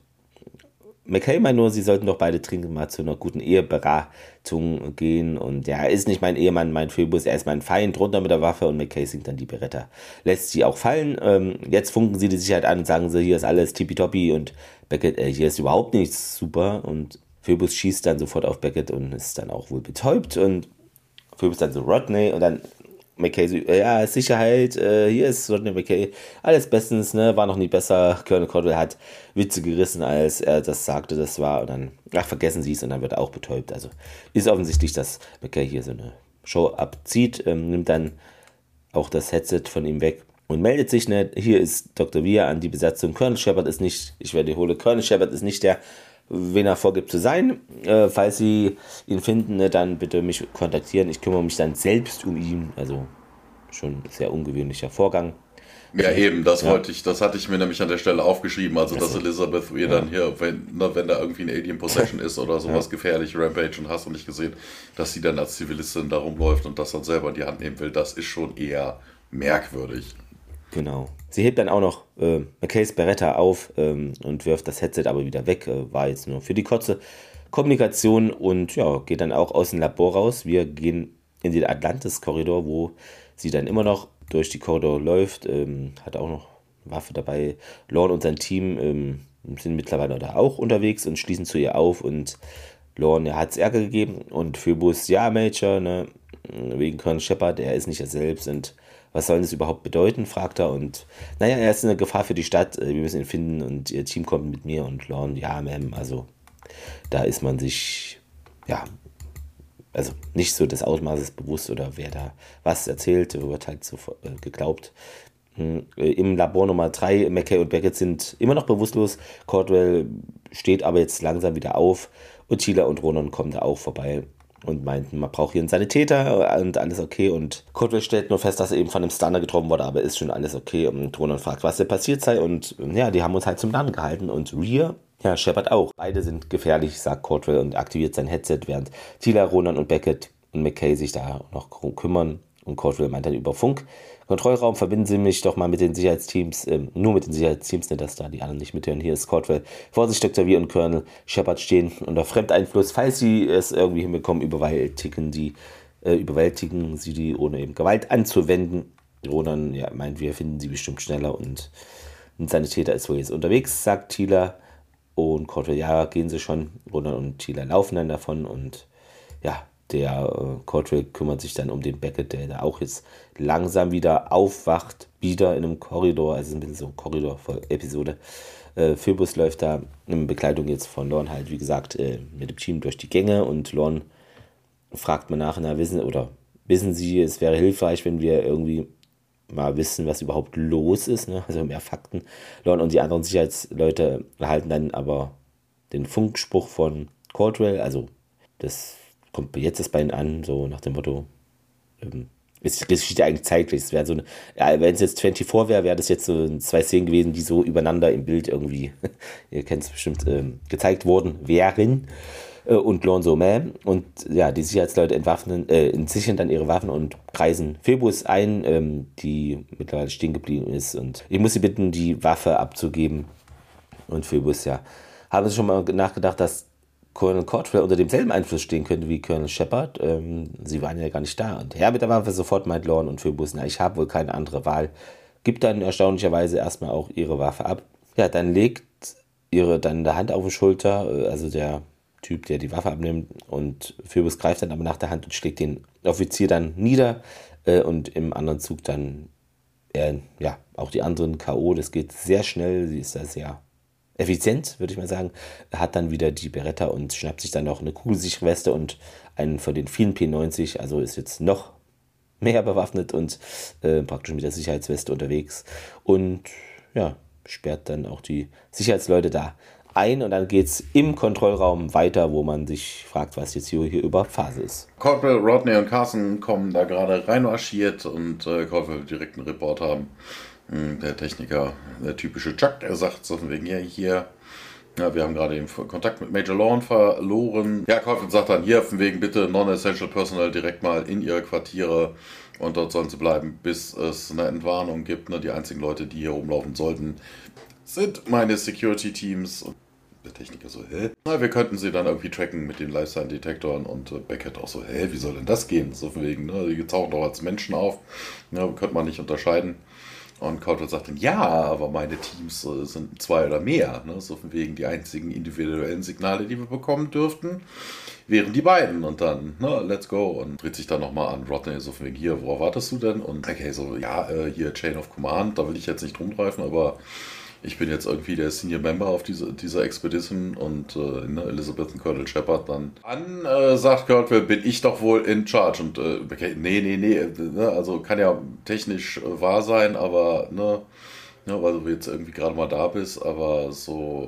McKay meint nur, sie sollten doch beide trinken, mal zu einer guten Eheberatung gehen und ja, er ist nicht mein Ehemann, meint Phoebus, er ist mein Feind, runter mit der Waffe und McKay singt dann die Beretta, lässt sie auch fallen, ähm, jetzt funken sie die Sicherheit an und sagen sie, hier ist alles tippitoppi und Beckett, äh, hier ist überhaupt nichts super und Phoebus schießt dann sofort auf Beckett und ist dann auch wohl betäubt und Phoebus dann so Rodney und dann McKay so, ja, Sicherheit, äh, hier ist Rodney McKay, alles bestens, ne, war noch nie besser, Colonel Cordwell hat Witze gerissen, als er das sagte, das war und dann, ach, vergessen Sie es und dann wird er auch betäubt, also ist offensichtlich, dass McKay hier so eine Show abzieht, ähm, nimmt dann auch das Headset von ihm weg und meldet sich, ne, hier ist Doktor Wir an die Besatzung, Colonel Shepard ist nicht, ich wiederhole, Colonel Shepard ist nicht der wen er vorgibt zu sein. Äh, falls Sie ihn finden, ne, dann bitte mich kontaktieren. Ich kümmere mich dann selbst um ihn. Also schon ein sehr ungewöhnlicher Vorgang. Ja, eben, das ja. wollte ich, das hatte ich mir nämlich an der Stelle aufgeschrieben. Also, dass Elizabeth ihr ja. dann hier, wenn, ne, wenn da irgendwie ein Alien Possession ist oder sowas ja. gefährlich, Rampage und hast du nicht gesehen, dass sie dann als Zivilistin da rumläuft und das dann selber in die Hand nehmen will, das ist schon eher merkwürdig. Genau. Sie hebt dann auch noch äh, McKays Beretta auf ähm, und wirft das Headset aber wieder weg. Äh, war jetzt nur für die kurze Kommunikation und ja, geht dann auch aus dem Labor raus. Wir gehen in den Atlantis-Korridor, wo sie dann immer noch durch die Korridor läuft. Ähm, hat auch noch eine Waffe dabei. Lorne und sein Team ähm, sind mittlerweile da auch unterwegs und schließen zu ihr auf. Und Lorne, ja, hat es Ärger gegeben. Und Phoebus, ja, Major, ne, wegen Colonel Shepard, er ist nicht er selbst und was soll das überhaupt bedeuten, fragt er. Und naja, er ist eine Gefahr für die Stadt, wir müssen ihn finden und ihr Team kommt mit mir und Lorne, ja, Ma'am, also da ist man sich, ja, also nicht so des Ausmaßes bewusst oder wer da was erzählt, wird halt so äh, geglaubt. Im Labor Nummer drei, McKay und Beckett sind immer noch bewusstlos. Cordwell steht aber jetzt langsam wieder auf und Teela und Ronan kommen da auch vorbei und meinten, man braucht hier einen Sanitäter und alles okay. Und Cordwell stellt nur fest, dass er eben von einem Stunner getroffen wurde, aber ist schon alles okay. Und Ronan fragt, was denn passiert sei. Und ja, die haben uns halt zum Narren gehalten. Und Rhea, ja, Shepard auch. Beide sind gefährlich, sagt Cordwell und aktiviert sein Headset, während Teela, Ronan und Beckett und McKay sich da noch kümmern. Und Cordwell meint dann über Funk: Kontrollraum, verbinden Sie mich doch mal mit den Sicherheitsteams, ähm, nur mit den Sicherheitsteams, nicht, dass da die anderen nicht mithören. Hier ist Cordwell. Vorsicht, Doktor V und Colonel Shepard stehen unter Fremdeinfluss. Falls Sie es irgendwie hinbekommen, überwältigen, die, äh, überwältigen Sie die, ohne eben Gewalt anzuwenden. Ronan ja, meint, wir finden sie bestimmt schneller und ein Sanitäter ist wohl jetzt unterwegs, sagt Teela. Und Cordwell, ja, gehen Sie schon. Ronan und Teela laufen dann davon und ja, der äh, Cordwell kümmert sich dann um den Beckett, der da auch jetzt langsam wieder aufwacht, wieder in einem Korridor, also ein bisschen so eine Korridor-Episode. Äh, Phoebus läuft da in Begleitung jetzt von Lorne halt, wie gesagt, äh, mit dem Team durch die Gänge und Lorne fragt mal nach, na, wissen, oder wissen Sie, es wäre hilfreich, wenn wir irgendwie mal wissen, was überhaupt los ist, ne? Also mehr Fakten. Lorne und die anderen Sicherheitsleute erhalten dann aber den Funkspruch von Cordwell, also das kommt jetzt das bei ihnen an, so nach dem Motto, ähm, ist die Geschichte eigentlich zeitlich. Es wäre so eine, ja, wenn es jetzt vierundzwanzig wäre, wäre das jetzt so zwei Szenen gewesen, die so übereinander im Bild irgendwie, ihr kennt es bestimmt, ähm, gezeigt worden wären. Äh, und Lorne so, meh. Und ja, die Sicherheitsleute entwaffnen, äh, entsichern dann ihre Waffen und kreisen Phoebus ein, ähm, die mittlerweile stehen geblieben ist. Und ich muss sie bitten, die Waffe abzugeben. Und Phoebus, ja, haben sie schon mal nachgedacht, dass Colonel Cordwell unter demselben Einfluss stehen könnte wie Colonel Shepard. Ähm, sie waren ja gar nicht da. Und Herr mit der Waffe sofort meint Lorne und Phoebus, na, ich habe wohl keine andere Wahl. Gibt dann erstaunlicherweise erstmal auch ihre Waffe ab. Ja, dann legt ihre dann der Hand auf die Schulter, also der Typ, der die Waffe abnimmt, und Phoebus greift dann aber nach der Hand und schlägt den Offizier dann nieder äh, und im anderen Zug dann äh, ja, auch die anderen K O. Das geht sehr schnell, sie ist da sehr effizient, würde ich mal sagen, hat dann wieder die Beretta und schnappt sich dann noch eine kugelsichere Weste und einen von den vielen P neunzig, also ist jetzt noch mehr bewaffnet und äh, praktisch mit der Sicherheitsweste unterwegs und ja, sperrt dann auch die Sicherheitsleute da ein und dann geht es im Kontrollraum weiter, wo man sich fragt, was jetzt hier, hier überhaupt Phase ist. Cordwell, Rodney und Carson kommen da gerade reinmarschiert und äh, Cordwell will direkt einen Report haben. Der Techniker, der typische Chuck, er sagt so von wegen, ja, hier, ja, wir haben gerade den Kontakt mit Major Lorne verloren. Ja, Cordwell sagt dann, hier, von wegen bitte Non-Essential Personnel direkt mal in ihre Quartiere und dort sollen sie bleiben, bis es eine Entwarnung gibt. Ne? Die einzigen Leute, die hier rumlaufen sollten, sind meine Security-Teams. Und der Techniker so, hä? Na, wir könnten sie dann irgendwie tracken mit den Lifestyle-Detektoren und äh, Beckett auch so, hä, wie soll denn das gehen? So von wegen, ne, die tauchen doch als Menschen auf, ja, könnte man nicht unterscheiden. Und Cordwell sagt dann, ja, aber meine Teams äh, sind zwei oder mehr. Ne? So von wegen die einzigen individuellen Signale, die wir bekommen dürften, wären die beiden. Und dann, ne, let's go. Und dreht sich dann nochmal an Rodney, so von wegen, hier, worauf wartest du denn? Und okay, so, ja, äh, hier Chain of Command, da will ich jetzt nicht rumgreifen, aber ich bin jetzt irgendwie der Senior Member auf diese, dieser Expedition und äh, ne, Elizabeth und Colonel Shepard dann. Dann äh, sagt Cordwell, bin ich doch wohl in charge. Und äh, okay, nee, nee, nee, ne, also kann ja technisch äh, wahr sein, aber, ne, ne, weil du jetzt irgendwie gerade mal da bist, aber so,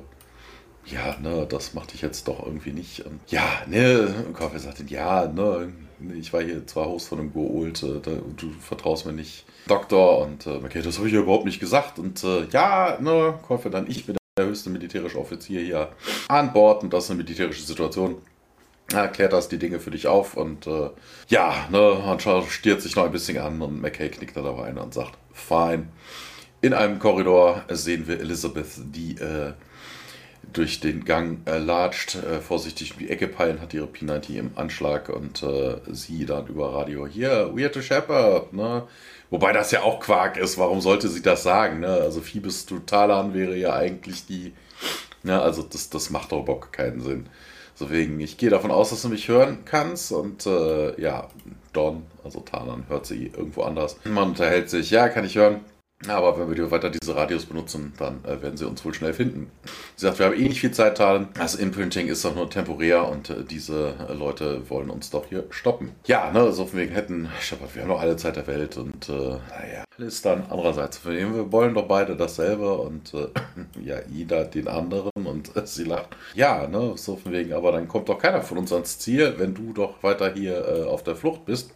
äh, ja, ne, das macht dich jetzt doch irgendwie nicht. Und ja, ne, Cordwell sagt dann, ja, ne, ich war hier zwar Host von einem Goa'uld, äh, du vertraust mir nicht. Doktor und äh, okay, das habe ich ja überhaupt nicht gesagt. Und äh, ja, ne, Cordwell dann, ich bin der höchste militärische Offizier hier an Bord und das ist eine militärische Situation. Er klärt das die Dinge für dich auf und äh, ja, ne, und stiert sich noch ein bisschen an und McKay knickt da dabei ein und sagt, fine. In einem Korridor sehen wir Elizabeth, die äh, durch den Gang äh, latscht, äh, vorsichtig um die Ecke peilen, hat ihre P neunzig im Anschlag und äh, sie dann über Radio, hier, we're to Shepard, ne? Wobei das ja auch Quark ist, warum sollte sie das sagen, ne? Also Phoebus to Talan wäre ja eigentlich die, ne? Also das, das macht doch überhaupt keinen Sinn. Deswegen, ich gehe davon aus, dass du mich hören kannst und äh, ja, Don, also Talan, hört sie irgendwo anders. Man unterhält sich, ja, kann ich hören. Aber wenn wir weiter diese Radios benutzen, dann äh, werden sie uns wohl schnell finden. Sie sagt, wir haben eh nicht viel Zeit, Talon. Das Imprinting ist doch nur temporär und äh, diese äh, Leute wollen uns doch hier stoppen. Ja, ne, so von wegen hätten, Shepard, wir haben noch alle Zeit der Welt und äh, naja, alles dann andererseits. Wir wollen doch beide dasselbe und äh, ja, jeder den anderen und äh, sie lacht. Ja, ne, so von wegen, aber dann kommt doch keiner von uns ans Ziel, wenn du doch weiter hier äh, auf der Flucht bist.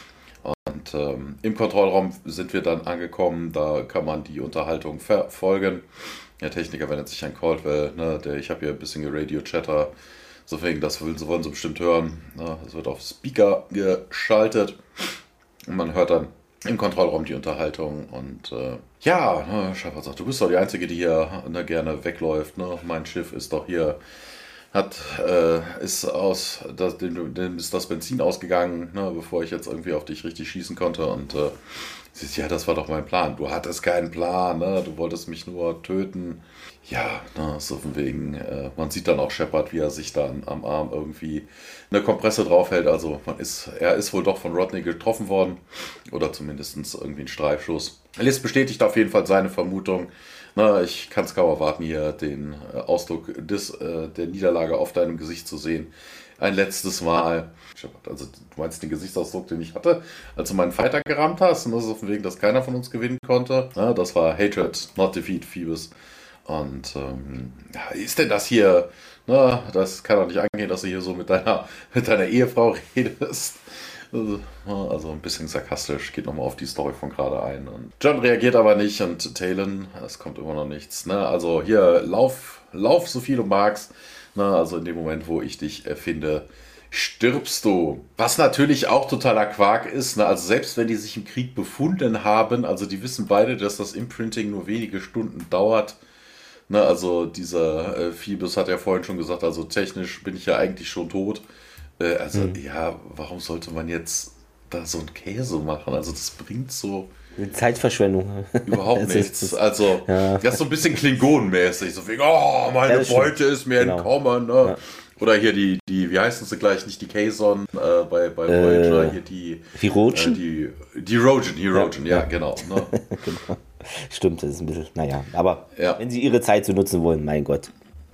Und ähm, im Kontrollraum sind wir dann angekommen, da kann man die Unterhaltung verfolgen. Der Techniker wendet sich an Caldwell, ne, der, ich habe hier ein bisschen Radio-Chatter, so wegen, das wollen, wollen sie bestimmt hören. Ne, es wird auf Speaker geschaltet und man hört dann im Kontrollraum die Unterhaltung und äh, ja, ne, Shepard sagt, du bist doch die Einzige, die hier ne, gerne wegläuft, ne? Mein Schiff ist doch hier, hat, äh, ist aus, das, dem, dem ist das Benzin ausgegangen, ne, bevor ich jetzt irgendwie auf dich richtig schießen konnte und äh, sie sagt, ja, das war doch mein Plan, du hattest keinen Plan, ne, du wolltest mich nur töten. Ja, ne, so von wegen, äh, man sieht dann auch Shepard, wie er sich dann am Arm irgendwie eine Kompresse draufhält, also man ist, er ist wohl doch von Rodney getroffen worden oder zumindest irgendwie ein Streifschuss. Liz bestätigt auf jeden Fall seine Vermutung. Na, ich kann es kaum erwarten, hier den äh, Ausdruck des, äh, der Niederlage auf deinem Gesicht zu sehen. Ein letztes Mal. Also du meinst den Gesichtsausdruck, den ich hatte, als du meinen Fighter gerammt hast, und das ist auf dem Weg, dass keiner von uns gewinnen konnte. Ja, das war Hatred, not Defeat, Phoebus. Und ähm, ja, ist denn das hier? Na, das kann doch nicht angehen, dass du hier so mit deiner, mit deiner Ehefrau redest. Also ein bisschen sarkastisch, geht nochmal auf die Story von gerade ein. Und John reagiert aber nicht und Talon, es kommt immer noch nichts. Ne? Also hier, lauf, lauf so viel du magst. Ne? Also in dem Moment, wo ich dich erfinde, stirbst du. Was natürlich auch totaler Quark ist. Ne? Also selbst wenn die sich im Krieg befunden haben, also die wissen beide, dass das Imprinting nur wenige Stunden dauert. Ne? Also dieser äh, Phoebus hat ja vorhin schon gesagt, also technisch bin ich ja eigentlich schon tot. Also, hm. ja, warum sollte man jetzt da so einen Käse machen? Also, das bringt so... Zeitverschwendung. Überhaupt nichts. Also, ja. Das ist so ein bisschen Klingonenmäßig. So wie, oh, meine ja, Beute ist mir genau. entkommen. Ne? Ja. Oder hier die, die, wie heißen sie gleich? Nicht die Kazon äh, bei, bei Voyager. Äh, hier die... Die Rogen? Äh, die, die Rogen, die Rogen, ja, ja, ja genau. Ne? Genau. Stimmt, das ist ein bisschen... Naja, aber ja. wenn sie ihre Zeit so nutzen wollen, mein Gott.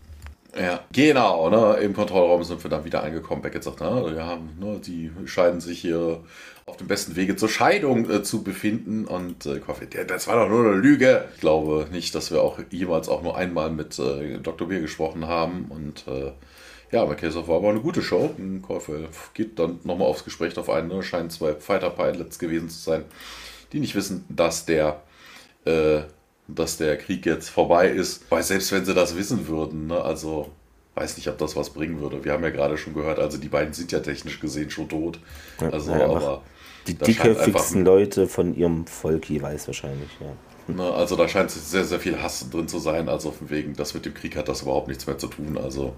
Ja, genau, ne, im Kontrollraum sind wir dann wieder angekommen. Beckett sagt, ne, wir haben, ne, die scheinen sich hier auf dem besten Wege zur Scheidung äh, zu befinden und äh, das war doch nur eine Lüge. Ich glaube nicht, dass wir auch jemals auch nur einmal mit äh, Doktor Beer gesprochen haben und äh, ja, McKessoff war aber eine gute Show. Caulfield geht dann nochmal aufs Gespräch drauf ein, ne, scheinen zwei Fighter-Pilots gewesen zu sein, die nicht wissen, dass der äh, dass der Krieg jetzt vorbei ist. Weil selbst wenn sie das wissen würden, ne, also weiß nicht, ob das was bringen würde. Wir haben ja gerade schon gehört, also die beiden sind ja technisch gesehen schon tot. Also, ja, aber die dickköpfigsten Leute von ihrem Volk jeweils wahrscheinlich, ja. Ne, also da scheint sehr, sehr viel Hass drin zu sein. Also von wegen, das mit dem Krieg hat das überhaupt nichts mehr zu tun. Also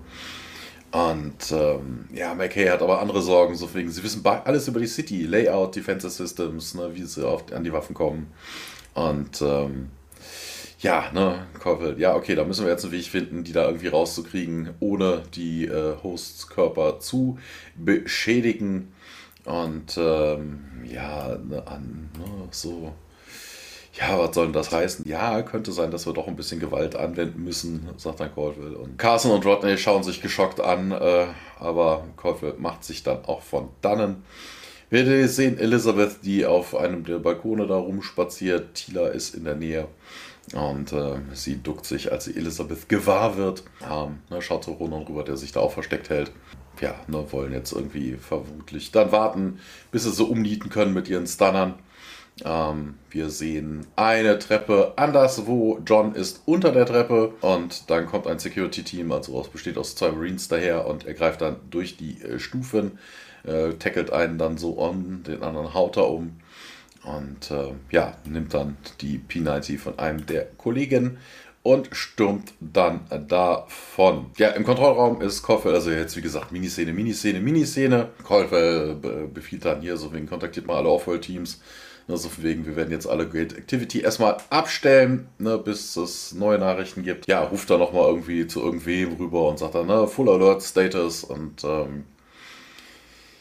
und ähm, ja, McKay hat aber andere Sorgen, so wegen, sie wissen alles über die City, Layout, Defensive Systems, ne, wie sie auf, an die Waffen kommen. Und ähm, ja, ne, Caulfield, ja, okay, da müssen wir jetzt einen Weg finden, die da irgendwie rauszukriegen, ohne die äh, Hosts-Körper zu beschädigen. Und ähm, ja, ne, an, ne, so, ja, was soll denn das heißen? Ja, könnte sein, dass wir doch ein bisschen Gewalt anwenden müssen, sagt dann Caulfield. Und Carson und Rodney schauen sich geschockt an, äh, aber Caulfield macht sich dann auch von dannen. Wir sehen Elizabeth, die auf einem der Balkone da rumspaziert. Tila ist in der Nähe. Und äh, sie duckt sich, als sie Elizabeth gewahr wird. Ähm, ne, schaut zu Ronan rüber, der sich da auch versteckt hält. Ja, ne, wollen jetzt irgendwie vermutlich dann warten, bis sie so umnieten können mit ihren Stunnern. Ähm, wir sehen eine Treppe anderswo. John ist unter der Treppe und dann kommt ein Security-Team, also es besteht aus zwei Marines daher und er greift dann durch die äh, Stufen, äh, tackelt einen dann so an, den anderen haut er um. Und äh, ja, nimmt dann die P neunzig von einem der Kollegen und stürmt dann davon. Ja, im Kontrollraum ist Caulfield, also jetzt wie gesagt, Miniszene, Miniszene, Miniszene. Caulfield be befiehlt dann hier, so wegen, kontaktiert mal alle Off-World-Teams. Ne, so von wegen, wir werden jetzt alle Great Activity erstmal abstellen, ne, bis es neue Nachrichten gibt. Ja, ruft dann nochmal irgendwie zu irgendwem rüber und sagt dann, ne, Full Alert Status und ähm,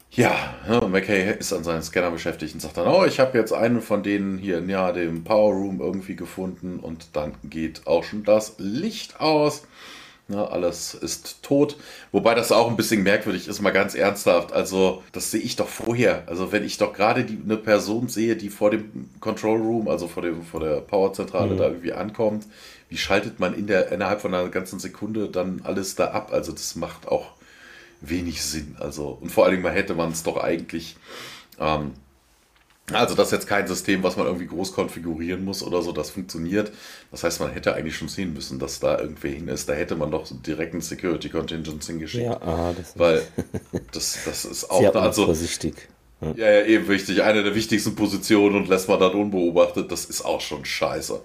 Ja, ne, McKay ist an seinen Scanner beschäftigt und sagt dann, oh, ich habe jetzt einen von denen hier, ja, dem Power Room irgendwie gefunden und dann geht auch schon das Licht aus. Ne, alles ist tot. Wobei das auch ein bisschen merkwürdig ist, mal ganz ernsthaft. Also, das sehe ich doch vorher. Also, wenn ich doch gerade die, eine Person sehe, die vor dem Control Room, also vor, dem, vor der Powerzentrale mhm. da irgendwie ankommt, wie schaltet man in der, innerhalb von einer ganzen Sekunde dann alles da ab? Also, das macht auch wenig Sinn. Also, und vor allen Dingen mal hätte man es doch eigentlich. Ähm, also, das ist jetzt kein System, was man irgendwie groß konfigurieren muss oder so, das funktioniert. Das heißt, man hätte eigentlich schon sehen müssen, dass da irgendwer hin ist. Da hätte man doch direkt einen Security Contingent hingeschickt. Ja, aha, das weil das, das ist auch sehr da. Also, vorsichtig. Ja. ja, ja, eben wichtig. Eine der wichtigsten Positionen und lässt man dann unbeobachtet. Das ist auch schon scheiße.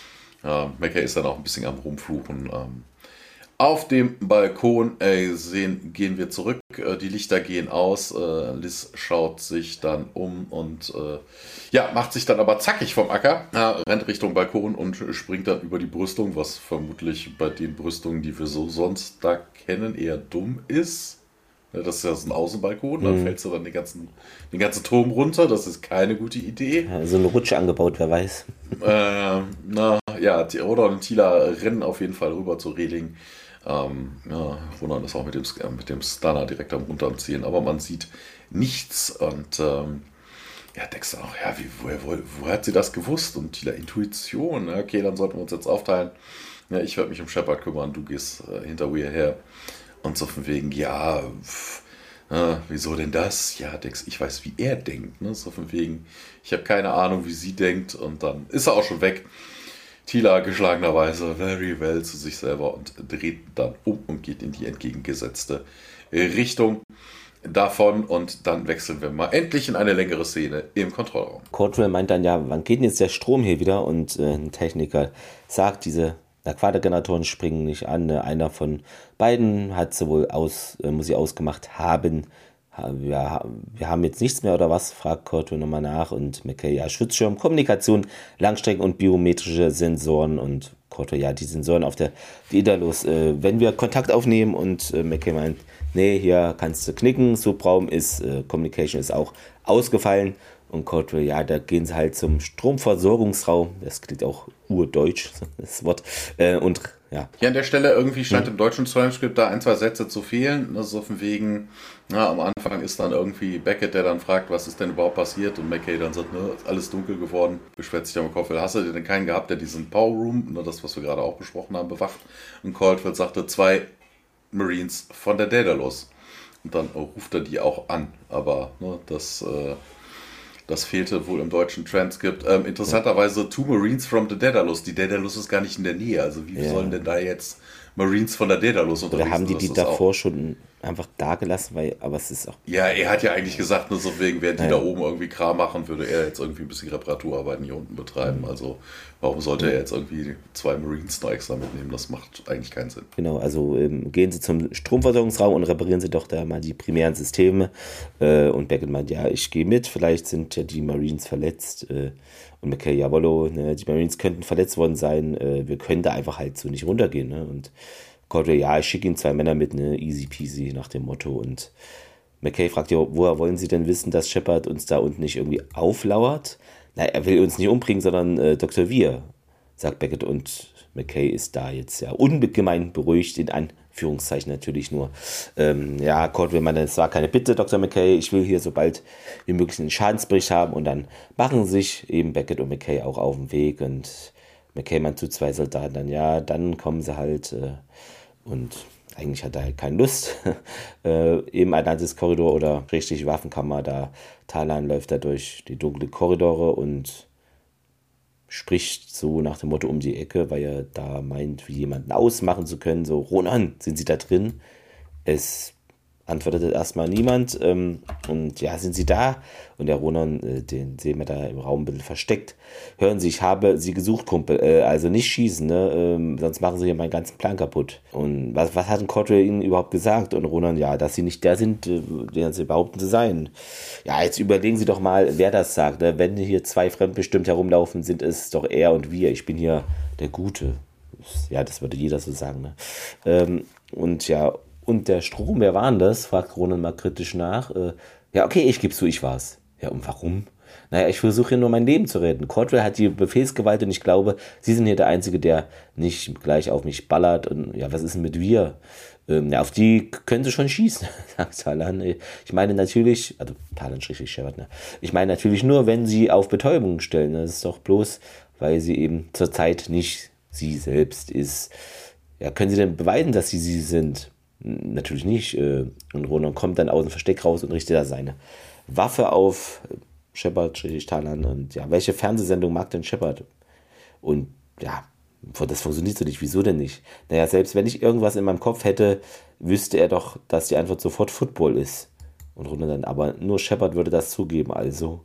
Ja, McKay ist dann auch ein bisschen am Rumfluchen. Ähm, Auf dem Balkon äh, sehen, gehen wir zurück, äh, die Lichter gehen aus, äh, Liz schaut sich dann um und äh, ja, macht sich dann aber zackig vom Acker, äh, rennt Richtung Balkon und springt dann über die Brüstung, was vermutlich bei den Brüstungen, die wir so sonst da kennen, eher dumm ist. Ja, das ist ja so ein Außenbalkon, dann mhm. fällst du dann den ganzen, den ganzen Turm runter, das ist keine gute Idee. Ja, so eine Rutsche angebaut, wer weiß. Äh, na, ja, Rodon und Tila rennen auf jeden Fall rüber zur Reling. Ähm, ja, Ronan ist auch mit dem, äh, mit dem Stunner direkt am Runterziehen, aber man sieht nichts und ähm, ja, denkst du auch, ja, wie, woher, wo, woher hat sie das gewusst? Und Tila, Intuition, ja, okay, dann sollten wir uns jetzt aufteilen. Ja, ich werde mich um Shepard kümmern, du gehst äh, hinter Weir her. Und so von wegen, ja, pff, äh, wieso denn das? Ja, Dex, ich weiß, wie er denkt, ne? So von wegen, ich habe keine Ahnung, wie sie denkt und dann ist er auch schon weg. Tila geschlagenerweise very well zu sich selber und dreht dann um und geht in die entgegengesetzte Richtung davon und dann wechseln wir mal endlich in eine längere Szene im Kontrollraum. Cordwell meint dann, ja, wann geht denn jetzt der Strom hier wieder? Und äh, ein Techniker sagt, diese Quadergeneratoren springen nicht an. Ne? Einer von beiden hat sie wohl aus, äh, muss sie ausgemacht haben. Ja, wir haben jetzt nichts mehr oder was, fragt Cordwell nochmal nach und McKay, ja, Schutzschirm, Kommunikation, Langstrecken und biometrische Sensoren und Cordwell, ja, die Sensoren auf der Daedalus, äh, wenn wir Kontakt aufnehmen und äh, McKay meint, nee, hier kannst du knicken, Subraum ist, äh, Communication ist auch ausgefallen und Cordwell, ja, da gehen sie halt zum Stromversorgungsraum, das klingt auch urdeutsch, das Wort, äh, und ja. Hier an der Stelle irgendwie scheint hm. im deutschen Transcript da ein, zwei Sätze zu fehlen. Das ist auf dem Wegen, na, am Anfang ist dann irgendwie Beckett, der dann fragt, was ist denn überhaupt passiert und McKay dann sagt, ne, ist alles dunkel geworden, beschwert sich am Caldwell, hast du denn keinen gehabt, der diesen Power Room, ne, das, was wir gerade auch besprochen haben, bewacht? Und Caldwell sagte, zwei Marines von der Daedalus. Und dann ruft er die auch an, aber ne, das... Äh, Das fehlte wohl im deutschen Transkript. Ähm, interessanterweise, two Marines from the Daedalus. Die Daedalus ist gar nicht in der Nähe. Also wie ja. sollen denn da jetzt Marines von der Daedalus unterwegs sein? Oder haben die die davor schon einfach da gelassen? Weil, aber es ist auch... Ja, er hat ja eigentlich gesagt, nur so wegen, während die ja. da oben irgendwie Kram machen, würde er jetzt irgendwie ein bisschen Reparaturarbeiten hier unten betreiben. Also warum sollte er jetzt irgendwie zwei Marines noch extra mitnehmen? Das macht eigentlich keinen Sinn. Genau, also ähm, gehen Sie zum Stromversorgungsraum und reparieren Sie doch da mal die primären Systeme. Äh, und Beckett meint, ja, ich gehe mit, vielleicht sind ja die Marines verletzt. Äh, und McKay, jawollo, ne, die Marines könnten verletzt worden sein. Äh, wir können da einfach halt so nicht runtergehen. Ne? Und Cordwell, ja, ich schicke Ihnen zwei Männer mit, ne, easy peasy nach dem Motto. Und McKay fragt ja, woher wollen Sie denn wissen, dass Shepard uns da unten nicht irgendwie auflauert? Na, er will uns nicht umbringen, sondern äh, Doktor Weir, sagt Beckett. Und McKay ist da jetzt ja ungemein beruhigt, in Anführungszeichen natürlich nur. Ähm, ja, Cordwell meinte, es war keine Bitte, Doktor McKay, ich will hier so bald wie möglich einen Schadensbericht haben. Und dann machen sich eben Beckett und McKay auch auf den Weg. Und McKay meint zu zwei Soldaten dann, ja, dann kommen sie halt... Äh, und eigentlich hat er halt keine Lust. äh, eben ein altes Korridor oder richtig Waffenkammer, da Talan läuft da durch die dunklen Korridore und spricht so nach dem Motto um die Ecke, weil er da meint, wie jemanden ausmachen zu können. So, Ronan, sind Sie da drin? Es antwortet erstmal niemand. Ähm, und ja, sind Sie da? Und der Ronan, äh, den sehen wir da im Raum ein bisschen versteckt. Hören Sie, ich habe Sie gesucht, Kumpel. Äh, also nicht schießen, ne? Ähm, sonst machen Sie hier meinen ganzen Plan kaputt. Und was, was hat ein Cordwell Ihnen überhaupt gesagt? Und Ronan, ja, dass Sie nicht der sind, äh, der Sie behaupten zu sein. Ja, jetzt überlegen Sie doch mal, wer das sagt. Ne? Wenn hier zwei fremdbestimmt herumlaufen, sind es doch er und wir. Ich bin hier der Gute. Ja, das würde jeder so sagen. Ne? Ähm, und ja, Und der Strom, wer war denn das? Fragt Ronan mal kritisch nach. Äh, Ja, okay, ich gebe zu, ich war's. Ja, und warum? Naja, ich versuche hier nur mein Leben zu retten. Cordwell hat die Befehlsgewalt und ich glaube, Sie sind hier der Einzige, der nicht gleich auf mich ballert. Und ja, was ist denn mit wir? Ähm, ja, auf die können Sie schon schießen, sagt Talan. Ich meine natürlich, also Talan schrieb Shepard, ne? Ich meine natürlich nur, wenn Sie auf Betäubung stellen. Das ist doch bloß, weil sie eben zurzeit nicht sie selbst ist. Ja, können Sie denn beweisen, dass Sie sie sind? Natürlich nicht. Und Ronan kommt dann aus dem Versteck raus und richtet da seine Waffe auf Shepard, schließlich Talan. Und ja, welche Fernsehsendung mag denn Shepard? Und ja, das funktioniert so nicht. Wieso denn nicht? Naja, selbst wenn ich irgendwas in meinem Kopf hätte, wüsste er doch, dass die Antwort sofort Football ist. Und Ronan dann, aber nur Shepard würde das zugeben, also.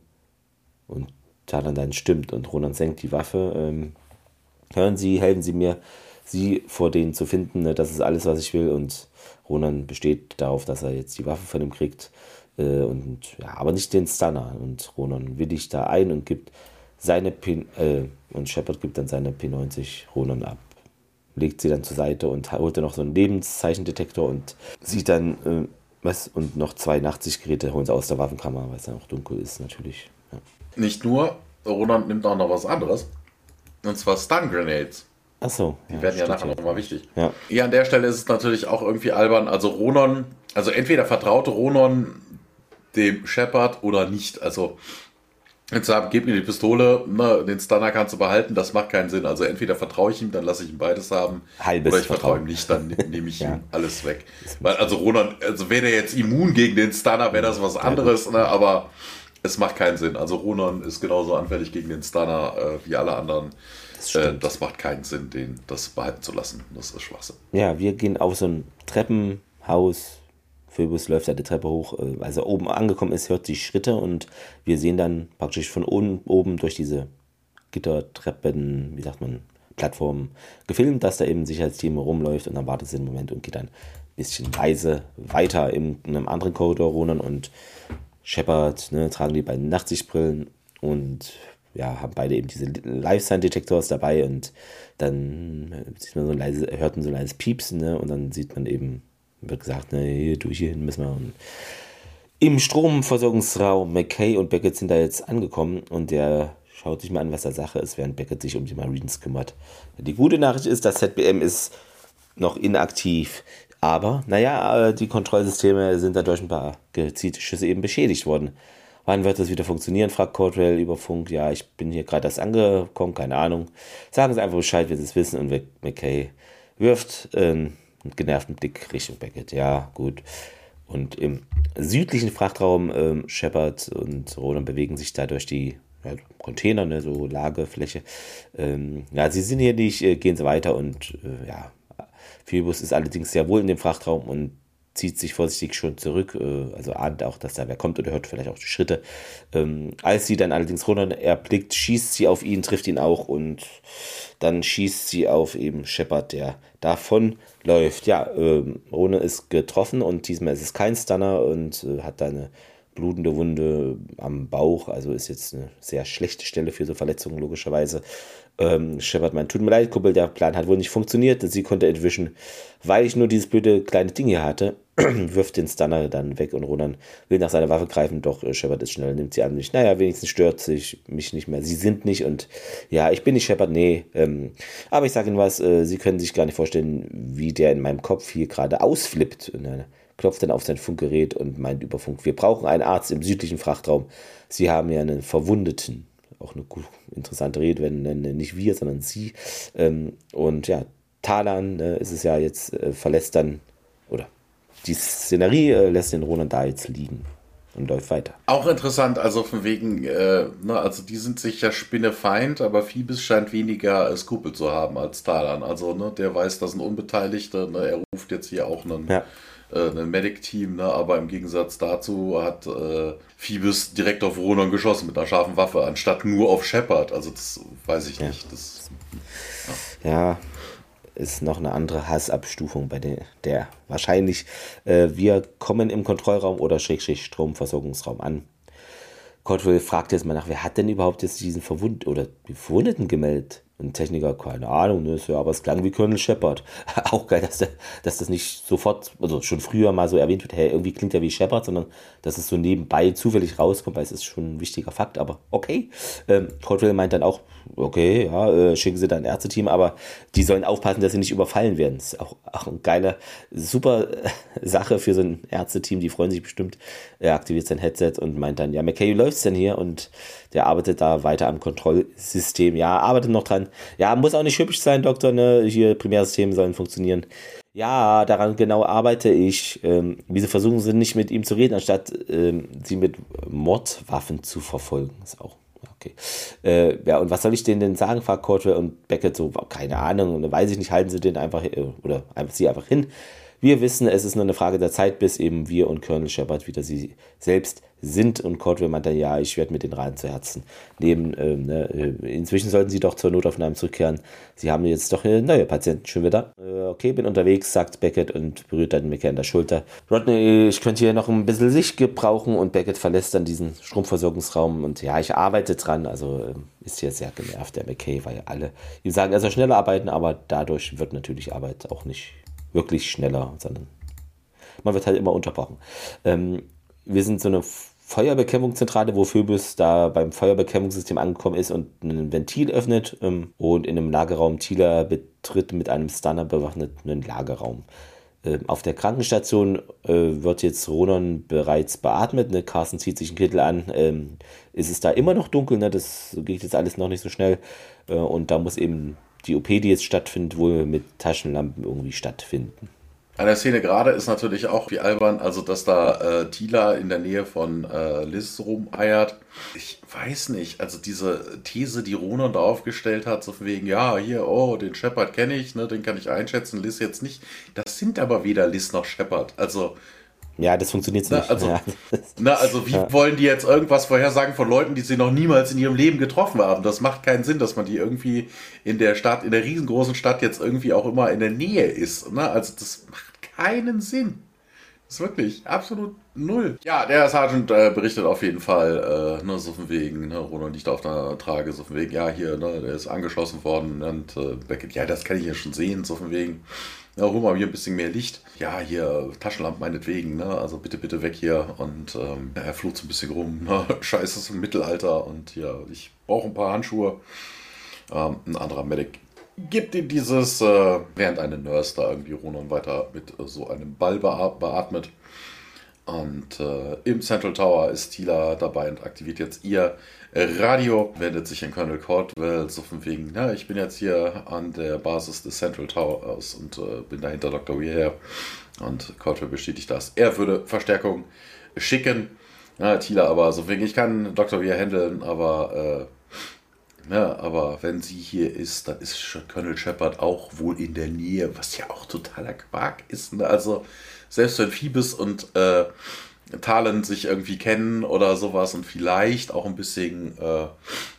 Und Talan dann stimmt und Ronan senkt die Waffe. Ähm, hören Sie, helfen Sie mir, Sie vor denen zu finden. Ne? Das ist alles, was ich will. Und Ronan besteht darauf, dass er jetzt die Waffe von ihm kriegt. Äh, und ja, aber nicht den Stunner. Und Ronan willigt da ein und gibt seine P äh, und Shepard gibt dann seine P neunzig Ronan ab. Legt sie dann zur Seite und holt dann noch so einen Lebenszeichendetektor und sieht dann, äh, was, und noch zwei Nachtsichtgeräte holen sie aus der Waffenkammer, weil es dann auch dunkel ist, natürlich. Ja. Nicht nur, Ronan nimmt auch noch was anderes. Und zwar Stun Grenades. Achso. Die ja, werden ja nachher nochmal wichtig. Ja. Hier an der Stelle ist es natürlich auch irgendwie albern. Also Ronan, also entweder vertraute Ronan dem Shepard oder nicht. Also jetzt sagen, gib mir die Pistole, ne, den Stunner kannst du behalten, das macht keinen Sinn. Also entweder vertraue ich ihm, dann lasse ich ihm beides haben. Halbes oder ich vertraue Vertrauen. ihm nicht, dann nehme ich ja. ihm alles weg. Weil also Ronan, also wäre der jetzt immun gegen den Stunner, wäre das was anderes, ne, aber es macht keinen Sinn. Also Ronan ist genauso anfällig gegen den Stunner äh, wie alle anderen. Das, äh, das macht keinen Sinn, den das behalten zu lassen. Das ist Schwachsinn. Ja, wir gehen auf so ein Treppenhaus. Phoebus läuft da die Treppe hoch. Als er oben angekommen ist, hört sie Schritte und wir sehen dann praktisch von oben, oben durch diese Gittertreppen, wie sagt man, Plattformen gefilmt, dass da eben ein Sicherheitsteam rumläuft und dann wartet sie einen Moment und geht dann ein bisschen leise weiter in einem anderen Korridor Ronan und Shepard, ne, tragen die beiden Nachtsichtbrillen und ja, haben beide eben diese Live-Sign-Detektors dabei und dann sieht man so ein leise, hört man so ein leises Piepsen, ne, und dann sieht man eben, wird gesagt, ne, hier durch hierhin müssen wir. Und im Stromversorgungsraum McKay und Beckett sind da jetzt angekommen und der schaut sich mal an, was da Sache ist, während Beckett sich um die Marines kümmert. Die gute Nachricht ist, das Z B M ist noch inaktiv. Aber, naja, die Kontrollsysteme sind dadurch ein paar gezielte Schüsse eben beschädigt worden. Wann wird das wieder funktionieren, fragt Cordwell über Funk. Ja, ich bin hier gerade erst angekommen, keine Ahnung. Sagen Sie einfach Bescheid, wenn Sie es wissen. Und McKay wirft äh, einen genervten Blick Richtung Beckett. Ja, gut. Und im südlichen Frachtraum äh, Shepard und Ronan bewegen sich da durch die ja, Container, ne, so Lagefläche. Ähm, ja, sie sind hier nicht, äh, gehen sie weiter und äh, ja, Phoebus ist allerdings sehr wohl in dem Frachtraum und zieht sich vorsichtig schon zurück, äh, also ahnt auch, dass da wer kommt oder hört vielleicht auch die Schritte. Ähm, als sie dann allerdings Ronan erblickt, schießt sie auf ihn, trifft ihn auch und dann schießt sie auf eben Shepard, der davon läuft. Ja, ähm, Ronan ist getroffen und diesmal ist es kein Stunner und äh, hat da eine blutende Wunde am Bauch, also ist jetzt eine sehr schlechte Stelle für so Verletzungen logischerweise. Ähm, Shepard meint, tut mir leid, Kumpel, der Plan hat wohl nicht funktioniert. Sie konnte entwischen, weil ich nur dieses blöde kleine Ding hier hatte, wirft den Stunner dann weg und Ronan will nach seiner Waffe greifen, doch äh, Shepard ist schnell, nimmt sie an mich. Naja, wenigstens stört sich mich nicht mehr. Sie sind nicht und ja, ich bin nicht Shepard, nee. Ähm, aber ich sage Ihnen was, äh, Sie können sich gar nicht vorstellen, wie der in meinem Kopf hier gerade ausflippt. Und er klopft dann auf sein Funkgerät und meint über Funk, wir brauchen einen Arzt im südlichen Frachtraum. Sie haben ja einen Verwundeten. Auch eine gut, interessante Rede, wenn nicht wir, sondern sie. Ähm, und ja, Talan äh, ist es ja jetzt, äh, verlässt dann, oder die Szenerie äh, lässt den Ronan da jetzt liegen und läuft weiter. Auch interessant, also von wegen, äh, ne, also die sind sich ja Spinnefeind, aber Phoebus scheint weniger äh, Skrupel zu haben als Talan. Also, ne, der weiß, dass ein Unbeteiligter, ne, er ruft jetzt hier auch einen. Ja. ein Medic-Team, ne? Aber im Gegensatz dazu hat äh, Phoebus direkt auf Ronan geschossen mit einer scharfen Waffe, anstatt nur auf Shepard. Also das weiß ich ja. nicht. Das, ja. ja, ist noch eine andere Hassabstufung bei der, der wahrscheinlich äh, wir kommen im Kontrollraum oder Schrägstrich Stromversorgungsraum an. Cordwell fragt jetzt mal nach, wer hat denn überhaupt jetzt diesen Verwund oder die Verwundeten gemeldet? Ein Techniker, keine Ahnung, ne, so, aber es klang wie Colonel Shepard. Auch geil, dass, der, dass das nicht sofort, also schon früher mal so erwähnt wird, hey, irgendwie klingt er wie Shepard, sondern dass es so nebenbei zufällig rauskommt, weil es ist schon ein wichtiger Fakt, aber okay. Ähm, Cordell meint dann auch, okay, ja, äh, schicken sie da ein Ärzteteam, aber die sollen aufpassen, dass sie nicht überfallen werden. Das ist auch, auch ein geiler, super äh, Sache für so ein Ärzteteam, die freuen sich bestimmt. Er aktiviert sein Headset und meint dann, ja, McKay, wie läuft's denn hier? Und der arbeitet da weiter am Kontrollsystem. Ja, arbeitet noch dran. Ja, muss auch nicht hübsch sein, Doktor, ne? Hier, Primärsysteme sollen funktionieren. Ja, daran genau arbeite ich. Ähm, wieso versuchen sie nicht mit ihm zu reden, anstatt ähm, sie mit Mordwaffen zu verfolgen? Ist auch okay. Äh, ja, und was soll ich denen denn sagen, fragt Cordell und Beckett so, keine Ahnung, und dann weiß ich nicht, halten sie den einfach, äh, oder einfach sie einfach hin. Wir wissen, es ist nur eine Frage der Zeit, bis eben wir und Colonel Shepard wieder sie selbst sind. Und Cordell meinte, ja, ich werde mit den Raten zu Herzen nehmen. Ähm, ne, äh, inzwischen sollten sie doch zur Notaufnahme zurückkehren. Sie haben jetzt doch äh, neue Patienten schon wieder. Äh, okay, bin unterwegs, sagt Beckett und berührt dann McKay an der Schulter. Rodney, ich könnte hier noch ein bisschen Licht gebrauchen. Und Beckett verlässt dann diesen Stromversorgungsraum. Und ja, ich arbeite dran. Also äh, ist hier sehr genervt, der McKay, weil alle ihm sagen, er soll schneller arbeiten, aber dadurch wird natürlich Arbeit auch nicht wirklich schneller, sondern man wird halt immer unterbrochen. Ähm, wir sind so eine Feuerbekämpfungszentrale, wo Phoebus da beim Feuerbekämpfungssystem angekommen ist und ein Ventil öffnet ähm, und in einem Lagerraum Tila betritt mit einem Stunner bewaffnet einen Lagerraum. Ähm, auf der Krankenstation äh, wird jetzt Ronan bereits beatmet. Ne? Carson zieht sich einen Kittel an. Ähm, ist es da immer noch dunkel? Ne? Das geht jetzt alles noch nicht so schnell. Äh, und da muss eben die O P, die jetzt stattfindet, wohl mit Taschenlampen irgendwie stattfinden. An der Szene gerade ist natürlich auch wie albern, also dass da äh, Tila in der Nähe von äh, Liz rumeiert. Ich weiß nicht, also diese These, die Ronan da aufgestellt hat, so von wegen, ja, hier, oh, den Shepard kenne ich, ne, den kann ich einschätzen, Liz jetzt nicht. Das sind aber weder Liz noch Shepard, also... Ja, das funktioniert Na, nicht. also, Ja. na, also wie Ja. wollen die jetzt irgendwas vorhersagen von Leuten, die sie noch niemals in ihrem Leben getroffen haben? Das macht keinen Sinn, dass man die irgendwie in der Stadt, in der riesengroßen Stadt jetzt irgendwie auch immer in der Nähe ist. Ne? Also das macht keinen Sinn. Das ist wirklich absolut null. Ja, der Sergeant äh, berichtet auf jeden Fall, äh, ne, so von wegen, ne, Ronan liegt auf der Trage, so von wegen, ja, hier, ne, der ist angeschlossen worden und äh, Beckett, ja, das kann ich ja schon sehen, so von wegen, ja, hol mal hier ein bisschen mehr Licht. Ja, hier, Taschenlampe meinetwegen, ne, also bitte, bitte weg hier und ähm, er flucht so ein bisschen rum, ne, scheiße, es ist im Mittelalter und ja, ich brauche ein paar Handschuhe. Ähm, ein anderer Medic gibt ihm dieses, äh, während eine Nurse da irgendwie Ronan weiter mit äh, so einem Ball bea- beatmet. Und äh, im Central Tower ist Tila dabei und aktiviert jetzt ihr äh, Radio, wendet sich an Colonel Cordell so von wegen, ja, ich bin jetzt hier an der Basis des Central Towers und äh, bin dahinter Doktor Weir her. Und Cordell bestätigt das. Er würde Verstärkung schicken. Ja, Tila aber so wegen, ich kann Doktor Weir handeln, aber äh, ja, aber wenn sie hier ist, dann ist Colonel Shepard auch wohl in der Nähe, was ja auch totaler Quark ist. Ne? Also selbst wenn Phoebus und äh, Talon sich irgendwie kennen oder sowas und vielleicht auch ein bisschen äh,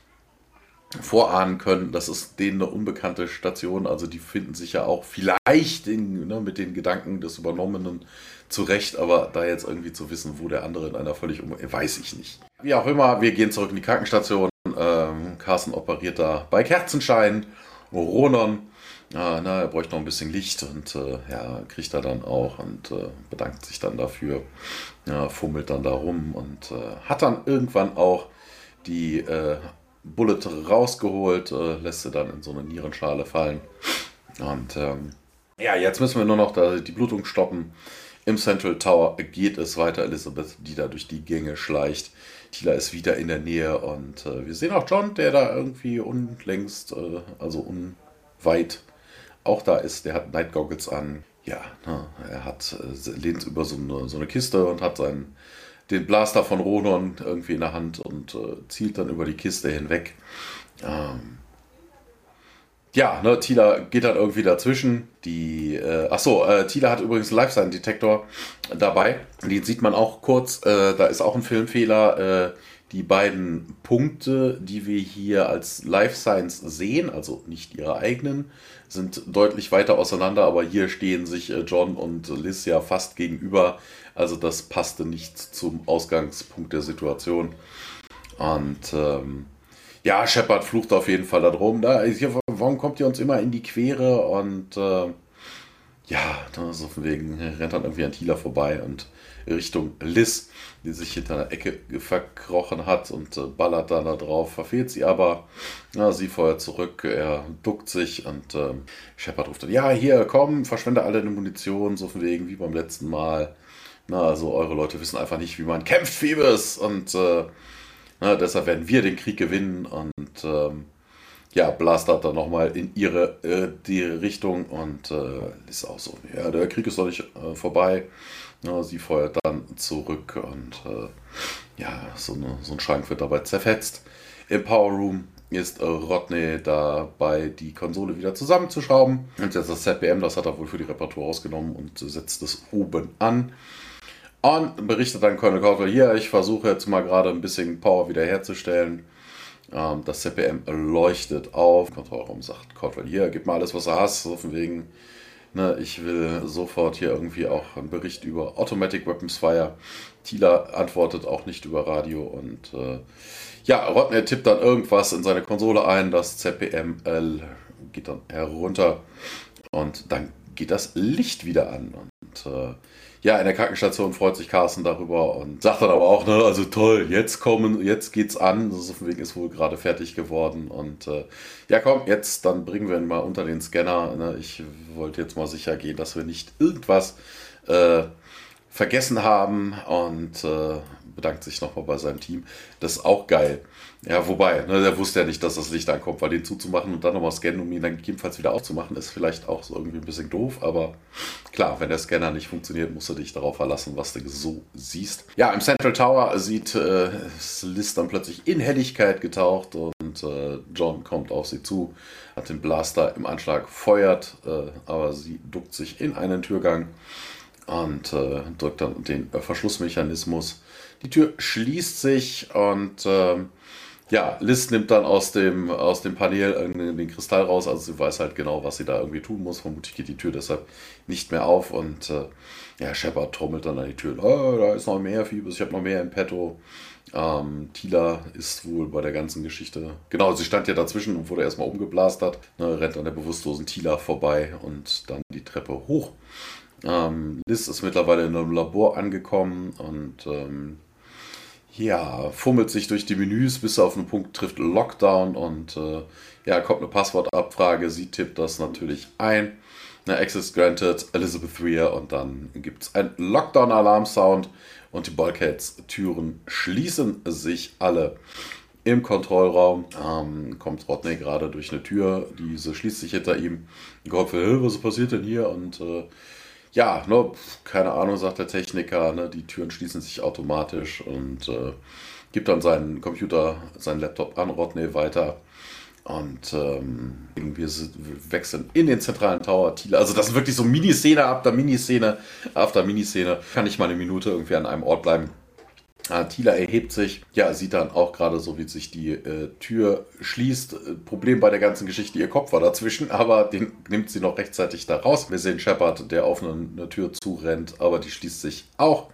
vorahnen können, das ist denen eine unbekannte Station, also die finden sich ja auch vielleicht in, ne, mit den Gedanken des Übernommenen zurecht, aber da jetzt irgendwie zu wissen, wo der andere in einer völlig um... weiß ich nicht. Wie auch immer, wir gehen zurück in die Krankenstation. Ähm, Carson operiert da bei Kerzenschein. Ronan, ah, na, er bräuchte noch ein bisschen Licht und äh, ja, kriegt er dann auch und äh, bedankt sich dann dafür. Ja, fummelt dann da rum und äh, hat dann irgendwann auch die äh, Bullet rausgeholt, äh, lässt sie dann in so eine Nierenschale fallen. Und ähm, ja, jetzt müssen wir nur noch da die Blutung stoppen. Im Central Tower geht es weiter. Elizabeth, die da durch die Gänge schleicht. Tila ist wieder in der Nähe und äh, wir sehen auch John, der da irgendwie unlängst, äh, also unweit auch da ist. Der hat Night Goggles an. Ja, ne, er hat äh, lehnt über so eine, so eine Kiste und hat seinen, den Blaster von Ronan irgendwie in der Hand und äh, zielt dann über die Kiste hinweg. Ähm, Ja, ne, Tila geht dann irgendwie dazwischen. Die, äh, achso, äh, Tila hat übrigens einen Life-Sign-Detektor dabei. Den sieht man auch kurz. Äh, da ist auch ein Filmfehler. Äh, die beiden Punkte, die wir hier als Life-Signs sehen, also nicht ihre eigenen, sind deutlich weiter auseinander. Aber hier stehen sich äh, John und Liz ja fast gegenüber. Also das passte nicht zum Ausgangspunkt der Situation. Und ähm, Ja, Shepard flucht auf jeden Fall darum. Da, warum kommt ihr uns immer in die Quere? Und äh, ja, so von wegen rennt dann irgendwie an Tila vorbei und Richtung Liz, die sich hinter einer Ecke verkrochen hat und äh, ballert dann da drauf, verfehlt sie aber. Na, sie feuert zurück, er duckt sich und äh, Shepard ruft dann, ja, hier, komm, verschwende alle eine Munition, so von wegen wie beim letzten Mal. Na, also eure Leute wissen einfach nicht, wie man kämpft, Phoebus. Und äh, na, deshalb werden wir den Krieg gewinnen. Und ähm, ja, blastert dann nochmal in ihre äh, die Richtung und äh, ist auch so, ja, der Krieg ist noch nicht äh, vorbei. Ja, sie feuert dann zurück und äh, ja, so, eine, so ein Schrank wird dabei zerfetzt. Im Power Room ist äh, Rodney dabei, die Konsole wieder zusammenzuschrauben. Und jetzt das Z B M, das hat er wohl für die Reparatur rausgenommen und setzt es oben an. Und berichtet dann Colonel Caldwell, hier, ich versuche jetzt mal gerade ein bisschen Power wiederherzustellen. Ähm, das Z B M leuchtet auf. Kontrollraum sagt Caldwell, hier, gib mal alles, was du hast, so von wegen... Ne, ich will sofort hier irgendwie auch einen Bericht über Automatic Weapons Fire. Tila antwortet auch nicht über Radio und äh, ja, Rodney tippt dann irgendwas in seine Konsole ein, das Z P M L geht dann herunter und dann geht das Licht wieder an und äh, ja, in der Krankenstation freut sich Carson darüber und sagt dann aber auch, ne, also toll, jetzt kommen, jetzt geht's an, so von wegen ist wohl gerade fertig geworden und äh, ja komm, jetzt, dann bringen wir ihn mal unter den Scanner, ne, ich wollte jetzt mal sicher gehen, dass wir nicht irgendwas äh, vergessen haben und äh, bedankt sich nochmal bei seinem Team, das ist auch geil. Ja, wobei, ne, der wusste ja nicht, dass das Licht ankommt, weil den zuzumachen und dann nochmal scannen, um ihn dann gegebenenfalls wieder aufzumachen, ist vielleicht auch so irgendwie ein bisschen doof, aber klar, wenn der Scanner nicht funktioniert, musst du dich darauf verlassen, was du so siehst. Ja, im Central Tower sieht äh, Liz dann plötzlich in Helligkeit getaucht und äh, John kommt auf sie zu, hat den Blaster im Anschlag, feuert, äh, aber sie duckt sich in einen Türgang und äh, drückt dann den äh, Verschlussmechanismus. Die Tür schließt sich und äh, ja, Liz nimmt dann aus dem, aus dem Panel den Kristall raus, also sie weiß halt genau, was sie da irgendwie tun muss. Vermutlich geht die Tür deshalb nicht mehr auf und äh, ja, Shepard trommelt dann an die Tür. Oh, da ist noch mehr Phoebus, ich habe noch mehr in petto. Ähm, Tila ist wohl bei der ganzen Geschichte, genau, sie stand ja dazwischen und wurde erstmal umgeblastert, ne, rennt an der bewusstlosen Tila vorbei und dann die Treppe hoch. Ähm, Liz ist mittlerweile in einem Labor angekommen und ähm, ja, fummelt sich durch die Menüs, bis er auf einen Punkt trifft, Lockdown und äh, ja, kommt eine Passwortabfrage, sie tippt das natürlich ein. Na, Access granted, Elizabeth Weir und dann gibt es einen Lockdown-Alarm-Sound und die Bulkheads-Türen schließen sich alle. Im Kontrollraum ähm, kommt Rodney gerade durch eine Tür, diese schließt sich hinter ihm. Gott, was passiert denn hier? Und äh, ja, ne, keine Ahnung, sagt der Techniker, ne, die Türen schließen sich automatisch und äh, gibt dann seinen Computer, seinen Laptop an Rodney weiter. Und ähm, wir wechseln in den zentralen Tower. Tila, also das ist wirklich so Miniszene after Miniszene after Miniszene. Kann ich mal eine Minute irgendwie an einem Ort bleiben. Ah, Tila erhebt sich, ja, sieht dann auch gerade so, wie sich die äh, Tür schließt. Problem bei der ganzen Geschichte, ihr Kopf war dazwischen, aber den nimmt sie noch rechtzeitig da raus. Wir sehen Shepard, der auf eine, eine Tür zurennt, aber die schließt sich auch.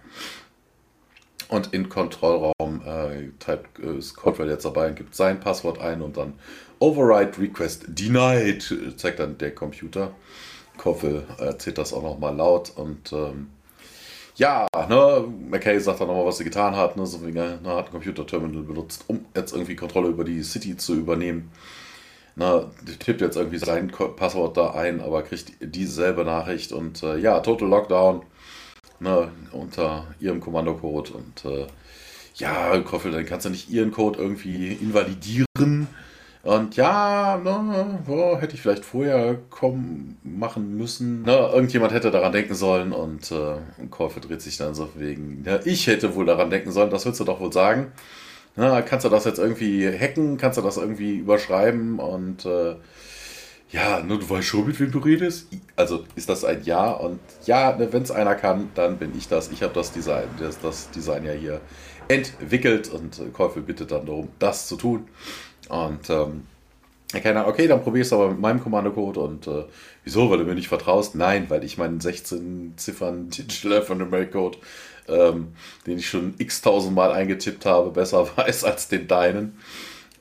Und in Kontrollraum äh, typt, äh, ist Caldwell jetzt dabei und gibt sein Passwort ein und dann Override Request Denied, zeigt dann der Computer. Caldwell erzählt das auch nochmal laut und ähm, ja, ne, McKay sagt dann nochmal, was sie getan hat, ne, so wie, ne, hat ein Computerterminal benutzt, um jetzt irgendwie Kontrolle über die City zu übernehmen. Na, die tippt jetzt irgendwie sein Passwort da ein, aber kriegt dieselbe Nachricht und äh, ja, Total Lockdown, ne, unter ihrem Kommandocode und äh, ja, Koffel, dann kannst du nicht ihren Code irgendwie invalidieren. Und ja, ne, oh, hätte ich vielleicht vorher kommen, machen müssen. Ne, irgendjemand hätte daran denken sollen und äh, Call dreht sich dann so wegen, ja, ich hätte wohl daran denken sollen, das würdest du doch wohl sagen. Na, kannst du das jetzt irgendwie hacken, kannst du das irgendwie überschreiben und äh, ja, ne, du weißt schon, mit wem du redest. Also ist das ein Ja und ja, ne, wenn es einer kann, dann bin ich das. Ich habe das Design, das, das Design ja hier entwickelt und äh, Call bittet dann darum, das zu tun. Und ähm, keiner, okay, dann probier es aber mit meinem Kommandocode und äh, wieso, weil du mir nicht vertraust? Nein, weil ich meinen sechzehn Ziffern Digital Alphanumeric Code, ähm, den ich schon x-tausend Mal eingetippt habe, besser weiß als den deinen.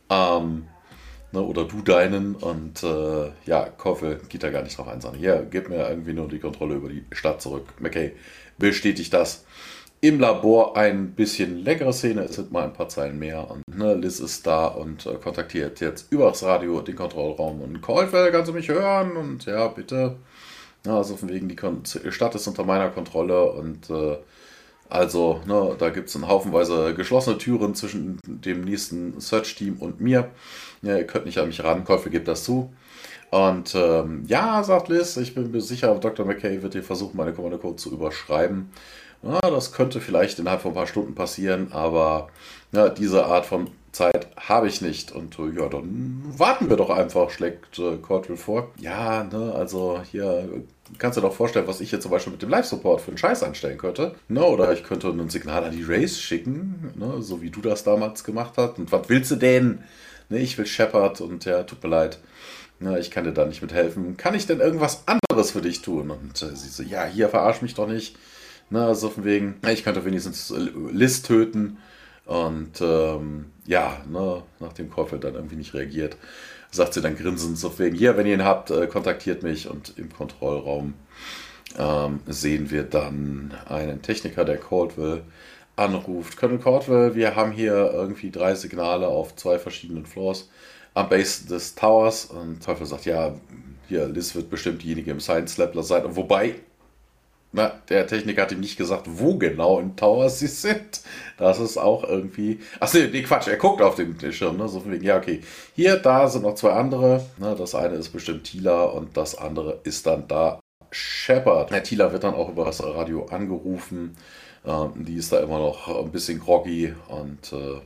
Ähm, ne, oder du deinen. Und äh, ja, Koffel geht da gar nicht drauf ein, sondern hier, gib mir irgendwie nur die Kontrolle über die Stadt zurück. McKay bestätigt das. Im Labor ein bisschen längere Szene, es sind mal ein paar Zeilen mehr. Und ne, Liz ist da und äh, kontaktiert jetzt übers Radio den Kontrollraum. Und Caldwell, kannst du mich hören? Und ja, bitte. Ja, also von wegen, die Kon Stadt ist unter meiner Kontrolle und äh, also, ne, da gibt es einen Haufenweise geschlossene Türen zwischen dem nächsten Search-Team und mir. Ja, ihr könnt nicht an mich ran, Käufe gibt das zu. Und ähm, ja, sagt Liz, ich bin mir sicher, Doktor McKay wird hier versuchen, meine Kommandocode zu überschreiben. Ja, das könnte vielleicht innerhalb von ein paar Stunden passieren, aber ja, diese Art von Zeit habe ich nicht. Und äh, ja, dann warten wir doch einfach, schlägt äh, Cordell vor. Ja, ne, also hier kannst du dir doch vorstellen, was ich jetzt zum Beispiel mit dem Live-Support für einen Scheiß anstellen könnte. Ne, oder ich könnte ein Signal an die Race schicken, ne, so wie du das damals gemacht hast. Und was willst du denn? Ne, ich will Shepard und ja, tut mir leid. Na, ich kann dir da nicht mithelfen. Kann ich denn irgendwas anderes für dich tun? Und äh, sie so, ja, hier verarsch mich doch nicht. Na, so von wegen, ich könnte wenigstens Liz töten. Und ähm, ja, ne, nachdem Caulfield dann irgendwie nicht reagiert, sagt sie dann grinsend so wegen, hier, wenn ihr ihn habt, äh, kontaktiert mich. Und im Kontrollraum ähm, sehen wir dann einen Techniker, der Caldwell anruft. Colonel Caldwell, wir haben hier irgendwie drei Signale auf zwei verschiedenen Floors am Base des Towers. Und Teufel sagt, ja, hier, Liz wird bestimmt diejenige im Science Lab sein. Und wobei, na, der Techniker hat ihm nicht gesagt, wo genau im Tower sie sind. Das ist auch irgendwie... Achso, nee, Quatsch, er guckt auf den Schirm, ne? So von wegen, ja, okay. Hier, da sind noch zwei andere. Ne? Das eine ist bestimmt Tila und das andere ist dann da Shepard. Der Tila wird dann auch über das Radio angerufen. Ähm, die ist da immer noch ein bisschen groggy und... Äh,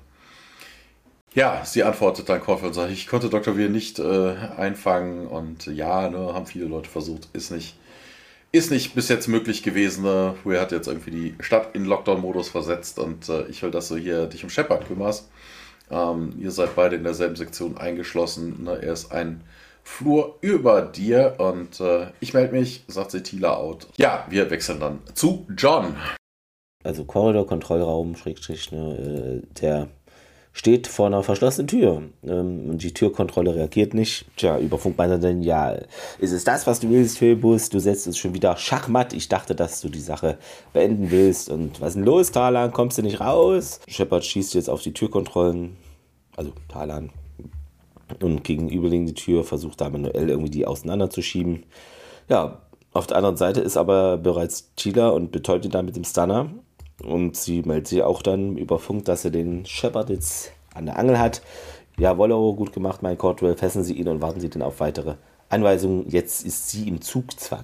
ja, sie antwortet dann Caulfield und sagt, ich konnte Doktor Weir nicht äh, einfangen und ja, ne, haben viele Leute versucht, ist nicht... Ist nicht bis jetzt möglich gewesen. Ne? Weir hat jetzt irgendwie die Stadt in Lockdown-Modus versetzt und äh, ich will, dass du hier dich um Shepard kümmerst. Ähm, ihr seid beide in derselben Sektion eingeschlossen. Ne? Er ist ein Flur über dir und äh, ich melde mich, sagt sie Tila out. Ja, wir wechseln dann zu John. Also Korridor, Kontrollraum, Schrägstrich, ne, äh, der steht vor einer verschlossenen Tür ähm, und die Türkontrolle reagiert nicht. Tja, über Funk meint er dann, ja, ist es das, was du willst, Phoebus? Du setzt uns schon wieder Schachmatt. Ich dachte, dass du die Sache beenden willst. Und was ist denn los, Talan? Kommst du nicht raus? Shepard schießt jetzt auf die Türkontrollen, also Talan, und gegenüberliegende Tür versucht da manuell irgendwie die auseinanderzuschieben. Ja, auf der anderen Seite ist aber bereits Tila und betäubt ihn dann mit dem Stunner. Und sie meldet sich auch dann über Funk, dass sie den Shepard jetzt an der Angel hat. Jawohl, gut gemacht, mein Caldwell. Fesseln Sie ihn und warten Sie dann auf weitere Anweisungen. Jetzt ist sie im Zugzwang.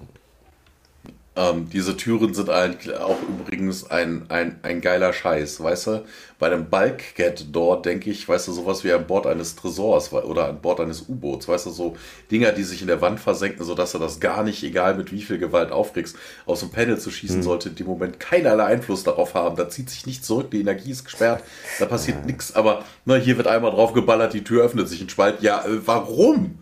Ähm, diese Türen sind eigentlich auch übrigens ein, ein, ein geiler Scheiß, weißt du? Bei einem Bulkhead-Door denke ich, weißt du, sowas wie an Bord eines Tresors oder an Bord eines U-Boots, weißt du, so Dinger, die sich in der Wand versenken, sodass du das gar nicht, egal mit wie viel Gewalt aufkriegst, aus dem Panel zu schießen, hm. sollte in dem Moment keinerlei Einfluss darauf haben. Da zieht sich nichts zurück, die Energie ist gesperrt, da passiert ja. nichts, aber ne, hier wird einmal drauf geballert, die Tür öffnet sich ein Spalt. Ja, äh, warum?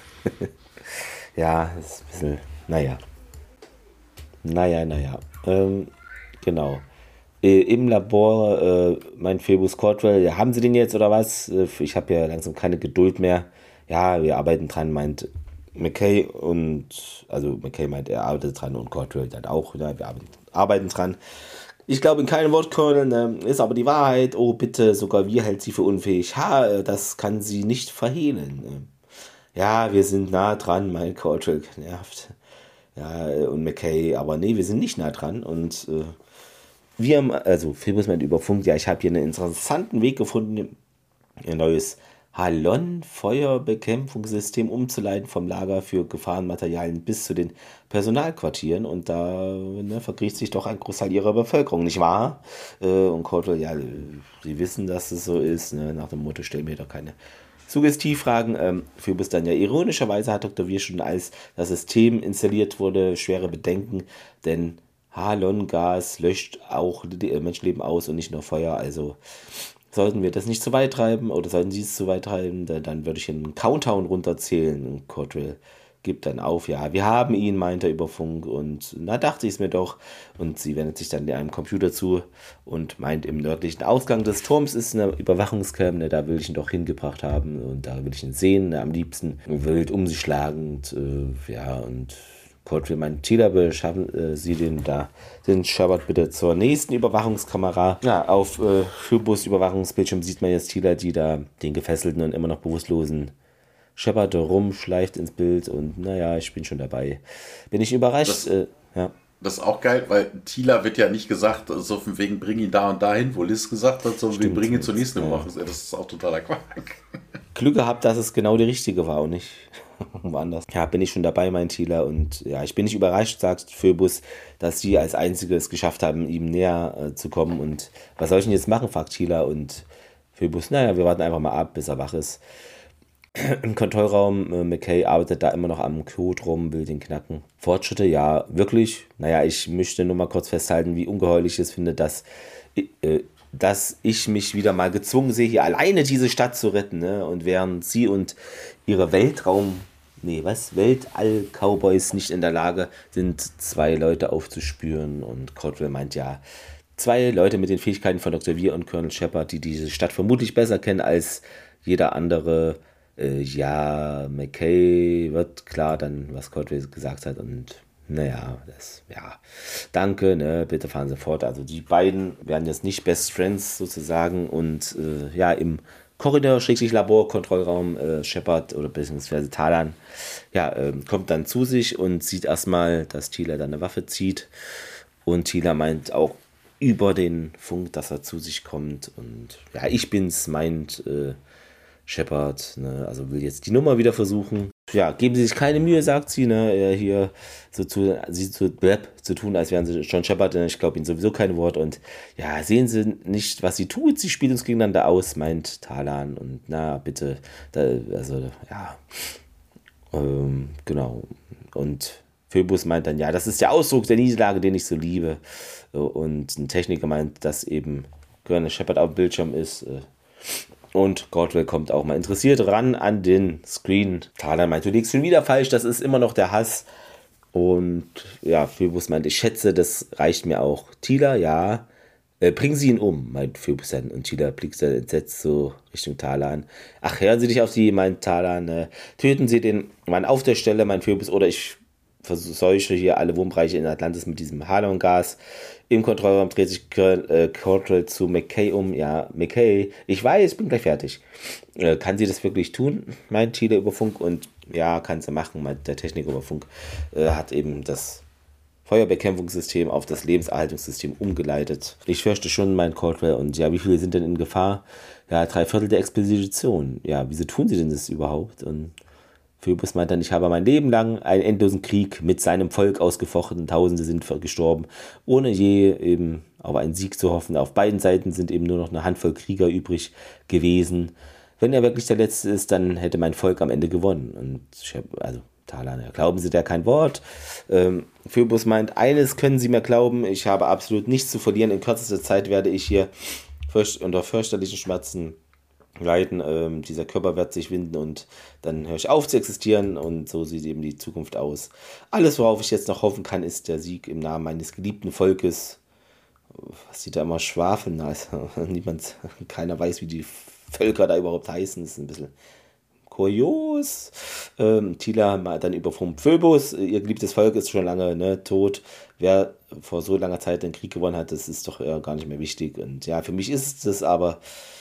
Ja, das ist ein bisschen, naja. Naja, naja. Ähm, genau. Äh, Im Labor, äh, mein Phoebus Caldwell, ja, haben Sie den jetzt oder was? Äh, ich habe ja langsam keine Geduld mehr. Ja, wir arbeiten dran, meint McKay und, also McKay meint, er arbeitet dran und Caldwell dann auch. Ja, wir arbeiten, arbeiten dran. Ich glaube in keinem Wort, Colonel, ne, ist aber die Wahrheit. Oh, bitte, sogar wir hält sie für unfähig. Ha, das kann sie nicht verhehlen. Ja, wir sind nah dran, meint Caldwell genervt. Ja, und McKay, aber nee, wir sind nicht nah dran. Und äh, wir haben, also Phoebus meint über Funk, ja, ich habe hier einen interessanten Weg gefunden, ein neues Halon-Feuerbekämpfungssystem umzuleiten vom Lager für Gefahrenmaterialien bis zu den Personalquartieren. Und da ne, verkriecht sich doch ein Großteil ihrer Bevölkerung, nicht wahr? Äh, und Caldwell, ja, sie wissen, dass es so ist, ne, nach dem Motto, stell mir doch keine Suggestivfragen. Ähm, Phoebus dann ja ironischerweise hat Doktor Weir schon, als das System installiert wurde, schwere Bedenken, denn Halon-Gas löscht auch die Menschenleben aus und nicht nur Feuer, also sollten wir das nicht zu weit treiben oder sollten sie es zu weit treiben, dann, dann würde ich einen Countdown runterzählen. Und Caldwell, gibt dann auf, ja, wir haben ihn, meint er über Funk und na, dachte ich es mir doch. Und sie wendet sich dann einem Computer zu und meint, im nördlichen Ausgang des Turms ist eine Überwachungscam, ne, da will ich ihn doch hingebracht haben und da will ich ihn sehen, ne, am liebsten wild um sich schlagend, äh, ja, und Cordell meint, Tila, beschaffen äh, Sie den da, den Shepard bitte zur nächsten Überwachungskamera. Ja, auf äh, Phobos Überwachungsbildschirm sieht man jetzt Tila, die da den gefesselten und immer noch bewusstlosen Shepard rumschleift ins Bild und naja, ich bin schon dabei. Bin ich überrascht. Das, äh, ja. das ist auch geil, weil Tila wird ja nicht gesagt, so von wegen, bring ihn da und dahin, wo Liz gesagt hat, so wir bringen ihn zur nächsten ja. Überwachung. Das ist auch totaler Quark. Glück gehabt, dass es genau die richtige war und nicht woanders. Ja, bin ich schon dabei, mein Tila. Und ja, ich bin nicht überrascht, sagt Phobos, dass sie als Einzige es geschafft haben, ihm näher äh, zu kommen. Und was soll ich denn jetzt machen, fragt Tila. Und Phobos, naja, wir warten einfach mal ab, bis er wach ist. Im Kontrollraum, äh, McKay arbeitet da immer noch am Code rum, will den knacken. Fortschritte, ja, wirklich. Naja, ich möchte nur mal kurz festhalten, wie ungeheuerlich ich es finde, dass, äh, dass ich mich wieder mal gezwungen sehe, hier alleine diese Stadt zu retten. Ne? Und während sie und ihre Weltraum, nee, was, Weltall-Cowboys nicht in der Lage sind, zwei Leute aufzuspüren. Und Cordell meint, ja, zwei Leute mit den Fähigkeiten von Doktor Weir und Colonel Shepard, die diese Stadt vermutlich besser kennen als jeder andere. Äh, ja, McKay wird klar dann, was Cordell gesagt hat und naja, das, ja, danke, ne, bitte fahren Sie fort. Also die beiden werden jetzt nicht Best Friends sozusagen und äh, ja, im Korridor, Schrägstrich Labor, Kontrollraum, äh, Shepard oder beziehungsweise Talan, ja, äh, kommt dann zu sich und sieht erstmal, dass Tila dann eine Waffe zieht und Tila meint auch über den Funk, dass er zu sich kommt und ja, ich bin's, meint äh, Shepard, ne, also will jetzt die Nummer wieder versuchen. Ja, geben Sie sich keine Mühe, sagt sie, ne, hier so zu, sie zu, blöb, zu tun, als wären sie schon Shepard, ich glaube Ihnen sowieso kein Wort und ja, sehen Sie nicht, was sie tut, sie spielt uns gegeneinander aus, meint Talan und na, bitte, da, also, ja, ähm, genau, und Phobos meint dann, ja, das ist der Ausdruck der Niederlage, den ich so liebe und ein Techniker meint, dass eben Colonel Shepard auf dem Bildschirm ist, und Cordell kommt auch mal interessiert ran an den Screen. Talan meint, du liegst schon wieder falsch, das ist immer noch der Hass. Und ja, Phobos meint, ich schätze, das reicht mir auch. Tila, ja, äh, bringen Sie ihn um, meint Phobos dann. Und Tila blickt dann entsetzt so Richtung Talan. Ach, hören Sie dich auf die, meint Talan. Äh, töten Sie den Mann auf der Stelle, meint Phobos, oder ich verseuche hier alle Wohnbereiche in Atlantis mit diesem Halongas. Im Kontrollraum dreht sich Cordell zu McKay um. Ja, McKay, ich weiß, bin gleich fertig. Äh, kann sie das wirklich tun, meint Tila über Funk. Und ja, kann sie machen, meint der Techniker über Funk. Äh, hat eben das Feuerbekämpfungssystem auf das Lebenserhaltungssystem umgeleitet. Ich fürchte schon, meint Cordell. Und ja, wie viele sind denn in Gefahr? Ja, drei Viertel der Expedition. Ja, wieso tun sie denn das überhaupt? Und Phobos meint dann, ich habe mein Leben lang einen endlosen Krieg mit seinem Volk ausgefochten, Tausende sind gestorben, ohne je eben auf einen Sieg zu hoffen. Auf beiden Seiten sind eben nur noch eine Handvoll Krieger übrig gewesen. Wenn er wirklich der Letzte ist, dann hätte mein Volk am Ende gewonnen. Und ich hab, also Talan, ja, glauben Sie der kein Wort? Ähm, Phobos meint, eines können Sie mir glauben, ich habe absolut nichts zu verlieren. In kürzester Zeit werde ich hier fürcht- unter fürchterlichen Schmerzen leiden, ähm, dieser Körper wird sich winden und dann höre ich auf zu existieren und so sieht eben die Zukunft aus. Alles, worauf ich jetzt noch hoffen kann, ist der Sieg im Namen meines geliebten Volkes. Was sieht da immer schwafeln? Also, niemand, keiner weiß, wie die Völker da überhaupt heißen. Das ist ein bisschen kurios. Ähm, Tila dann über vom Phobos, ihr geliebtes Volk ist schon lange ne, tot. Wer vor so langer Zeit den Krieg gewonnen hat, das ist doch äh, gar nicht mehr wichtig. Und ja, für mich ist es aber.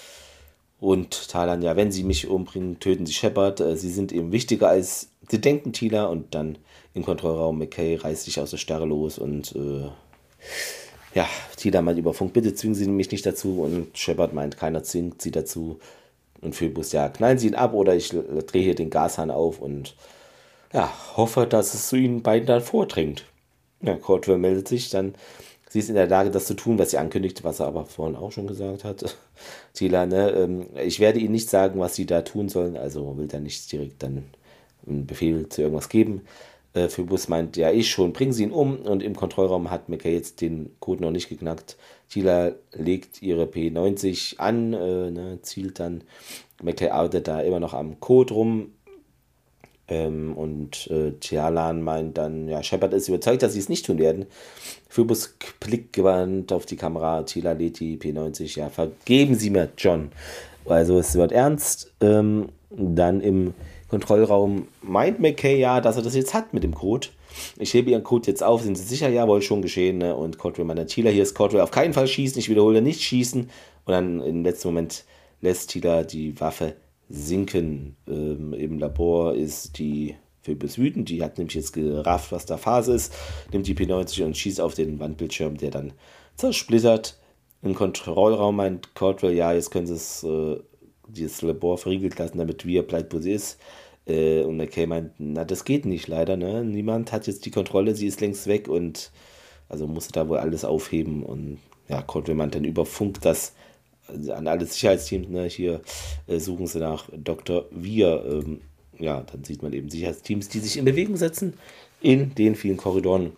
Und Talan, ja, wenn sie mich umbringen, töten sie Shepard. Äh, sie sind eben wichtiger als sie denken, Tila. Und dann im Kontrollraum, McKay reißt sich aus der Starre los. Und äh, ja, Tila meint über Funk, bitte zwingen Sie mich nicht dazu. Und Shepard meint, keiner zwingt sie dazu. Und Phobos, ja, knallen Sie ihn ab oder ich drehe hier den Gashahn auf. Und ja, hoffe, dass es zu ihnen beiden dann vordringt. Ja, Cordell meldet sich dann. Sie ist in der Lage, das zu tun, was sie ankündigt, was er aber vorhin auch schon gesagt hat. Tila, ne, ähm, ich werde ihnen nicht sagen, was sie da tun sollen, also will dann nicht direkt dann einen Befehl zu irgendwas geben. Äh, Phobos meint, ja, ich schon, bringen Sie ihn um. Und im Kontrollraum hat McKay jetzt den Code noch nicht geknackt. Tila legt ihre P neunzig an, äh, ne, zielt dann. McKay arbeitet da immer noch am Code rum. Ähm, und äh, Tialan meint dann, ja, Shepard ist überzeugt, dass sie es nicht tun werden. Phoebus blickt gewandt auf die Kamera. Tila Leti, P neunzig, ja, vergeben Sie mir, John. Also es wird ernst. Ähm, dann im Kontrollraum meint McKay ja, dass er das jetzt hat mit dem Code. Ich hebe Ihren Code jetzt auf, sind Sie sicher? Jawohl, schon geschehen. Ne? Und Cordray meint, Tila, hier ist Cordray, auf keinen Fall schießen, ich wiederhole, nicht schießen. Und dann im letzten Moment lässt Tila die Waffe sinken. Ähm, Im Labor ist die Phoebus wütend, die hat nämlich jetzt gerafft, was da Phase ist, nimmt die P neunzig und schießt auf den Wandbildschirm, der dann zersplittert. Im Kontrollraum meint Cordray, ja, jetzt können sie es, äh, dieses Labor verriegelt lassen, damit Via bleibt, wo sie ist. Äh, und McKay meint, na, das geht nicht leider, ne? Niemand hat jetzt die Kontrolle, sie ist längst weg und also musste da wohl alles aufheben. Und ja, Cordray meint dann über Funk, dass an alle Sicherheitsteams, ne, hier äh, suchen sie nach Doktor Via. Ähm, ja, dann sieht man eben Sicherheitsteams, die sich in Bewegung setzen in den vielen Korridoren.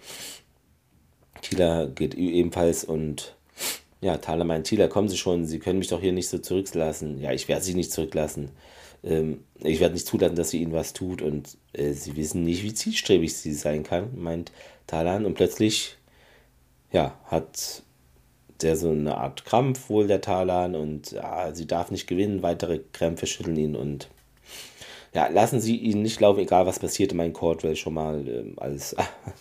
Tila geht ebenfalls und ja, Thala meint, Tila, kommen Sie schon, Sie können mich doch hier nicht so zurücklassen. Ja, ich werde Sie nicht zurücklassen. Ähm, ich werde nicht zulassen, dass sie Ihnen was tut und äh, Sie wissen nicht, wie zielstrebig sie sein kann, meint Talan. Und plötzlich, ja, hat der so eine Art Krampf wohl, der Talan, und ja, sie darf nicht gewinnen, weitere Krämpfe schütteln ihn und ja, lassen Sie ihn nicht laufen, egal was passiert, mein Cordray schon mal äh, als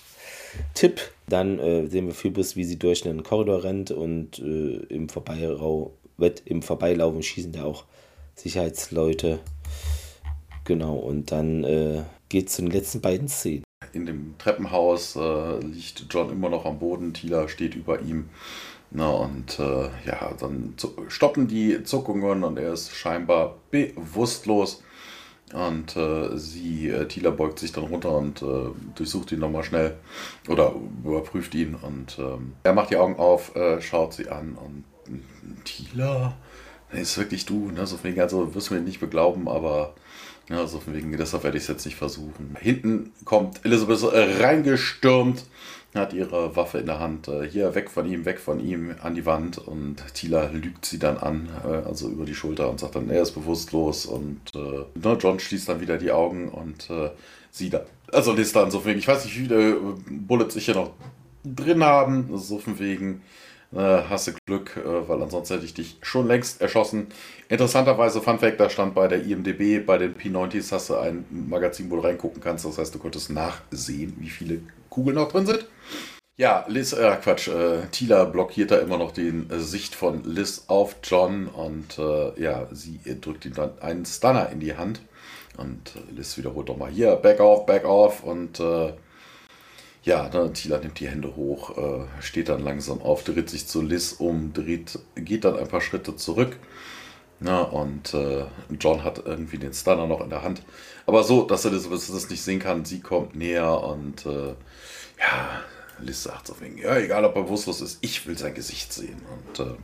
Tipp. Dann äh, sehen wir Phoebus, wie sie durch einen Korridor rennt und äh, im, Vorbeirau wird im Vorbeilaufen schießen da auch Sicherheitsleute. Genau, und dann äh, geht es zu den letzten beiden Szenen. In dem Treppenhaus äh, liegt John immer noch am Boden, Tila steht über ihm. Na, und äh, ja, dann zu- stoppen die Zuckungen und er ist scheinbar bewusstlos. Und äh, sie, äh, Tila beugt sich dann runter und äh, durchsucht ihn nochmal schnell oder überprüft ihn. Und ähm, er macht die Augen auf, äh, schaut sie an und Tila, nee, ist wirklich du, ne? So von wegen, also wirst du mir nicht beglauben, aber ja, so von wegen, deshalb werde ich es jetzt nicht versuchen. Hinten kommt Elizabeth äh, reingestürmt, hat ihre Waffe in der Hand, äh, hier weg von ihm, weg von ihm, an die Wand, und Tila lügt sie dann an, äh, also über die Schulter, und sagt dann, er ist bewusstlos, und äh, ne, John schließt dann wieder die Augen und äh, sie da, also Liz dann so von wegen, ich weiß nicht, wie viele Bullets ich hier noch drin haben, so von wegen, äh, hast du Glück, äh, weil ansonsten hätte ich dich schon längst erschossen. Interessanterweise, Fun Fact, da stand bei der I M D B, bei den P neunzig hast du ein Magazin, wo du reingucken kannst, das heißt, du konntest nachsehen, wie viele Kugeln noch drin sind. Ja, Liz, äh, Quatsch, äh, Tila blockiert da immer noch die äh, Sicht von Liz auf John, und äh, ja, sie äh, drückt ihm dann einen Stunner in die Hand, und äh, Liz wiederholt doch mal hier, back off, back off, und äh, ja, ne, Tila nimmt die Hände hoch, äh, steht dann langsam auf, dreht sich zu Liz um, dreht, geht dann ein paar Schritte zurück. Na, und äh, John hat irgendwie den Stunner noch in der Hand. Aber so, dass Elizabeth das nicht sehen kann, sie kommt näher und äh, ja, Liz sagt so wegen, ja, egal ob er bewusstlos ist, ich will sein Gesicht sehen. Und äh,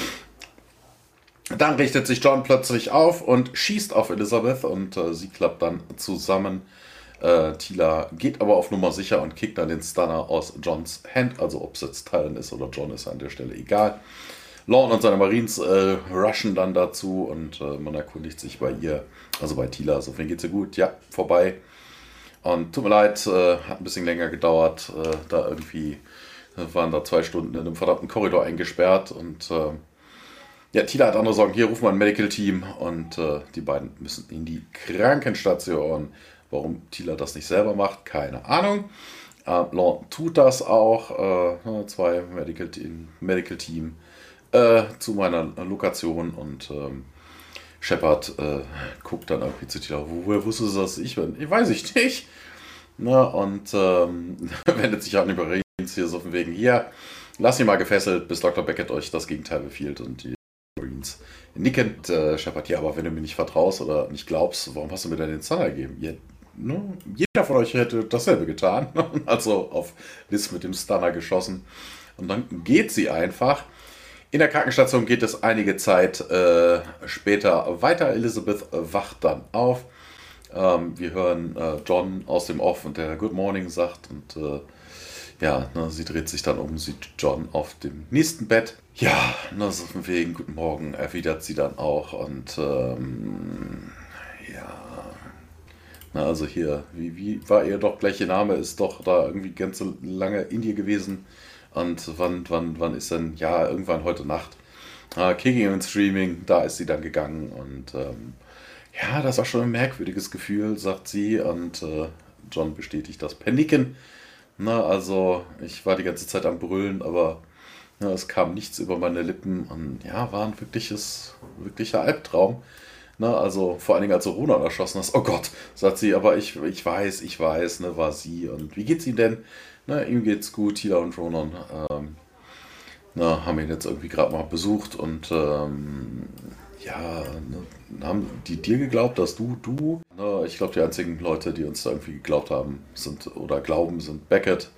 dann richtet sich John plötzlich auf und schießt auf Elizabeth, und äh, sie klappt dann zusammen. Äh, Tila geht aber auf Nummer sicher und kickt dann den Stunner aus Johns Hand. Also ob es jetzt Tylen ist oder John, ist an der Stelle egal. Lorne und seine Marines äh, rushen dann dazu, und äh, man erkundigt sich bei ihr, also bei Tila, so viel geht's ihr gut, ja, vorbei. Und tut mir leid, äh, hat ein bisschen länger gedauert, äh, da irgendwie äh, waren da zwei Stunden in einem verdammten Korridor eingesperrt, und äh, ja, Tila hat andere Sorgen, hier rufen wir ein Medical-Team, und äh, die beiden müssen in die Krankenstation. Warum Tila das nicht selber macht, keine Ahnung. Äh, Lorne tut das auch, äh, zwei Medical-Team, Medical-Team äh, zu meiner Lokation, und ähm, Shepard äh, guckt dann irgendwie zu Tila, woher wusstest du, dass ich bin? Ich weiß ich nicht. Na, und ähm, wendet sich an die Marines hier so von wegen, hier, lass ihn mal gefesselt, bis Doktor Beckett euch das Gegenteil befiehlt, und die Marines nicken. Und, äh, Shepard, ja, aber wenn du mir nicht vertraust oder nicht glaubst, warum hast du mir denn den Stunner gegeben? Ja, ne? Jeder von euch hätte dasselbe getan. Also auf Liz mit dem Stunner geschossen. Und dann geht sie einfach. In der Krankenstation geht es einige Zeit äh, später weiter. Elizabeth wacht dann auf. Ähm, wir hören äh, John aus dem Off, und der Good Morning sagt, und äh, ja, ne, sie dreht sich dann um, sieht John auf dem nächsten Bett. Ja, ne, so von wegen Guten Morgen erwidert sie dann auch, und ähm, ja, Na, also hier, wie, wie war ihr doch gleiche Name, ist doch da irgendwie ganz so lange in dir gewesen. Und wann, wann, wann ist denn, ja, irgendwann heute Nacht. Ah, Kicking und Streaming, da ist sie dann gegangen. Und ähm, ja, das war schon ein merkwürdiges Gefühl, sagt sie. Und äh, John bestätigt das Paniken. Na, also ich war die ganze Zeit am Brüllen, aber ja, es kam nichts über meine Lippen. Und ja, war ein wirkliches, wirklicher Albtraum. Ne, also vor allen Dingen, als du Ronan erschossen hast. Oh Gott, sagt sie, aber ich, ich weiß, ich weiß, ne, war sie. Und wie geht's ihm denn? Ne, ihm geht's gut, Tila und Ronan ähm, na, haben ihn jetzt irgendwie gerade mal besucht und ähm, ja, ne, haben die dir geglaubt, dass du, du, ne, ich glaube, die einzigen Leute, die uns da irgendwie geglaubt haben, sind oder glauben, sind Beckett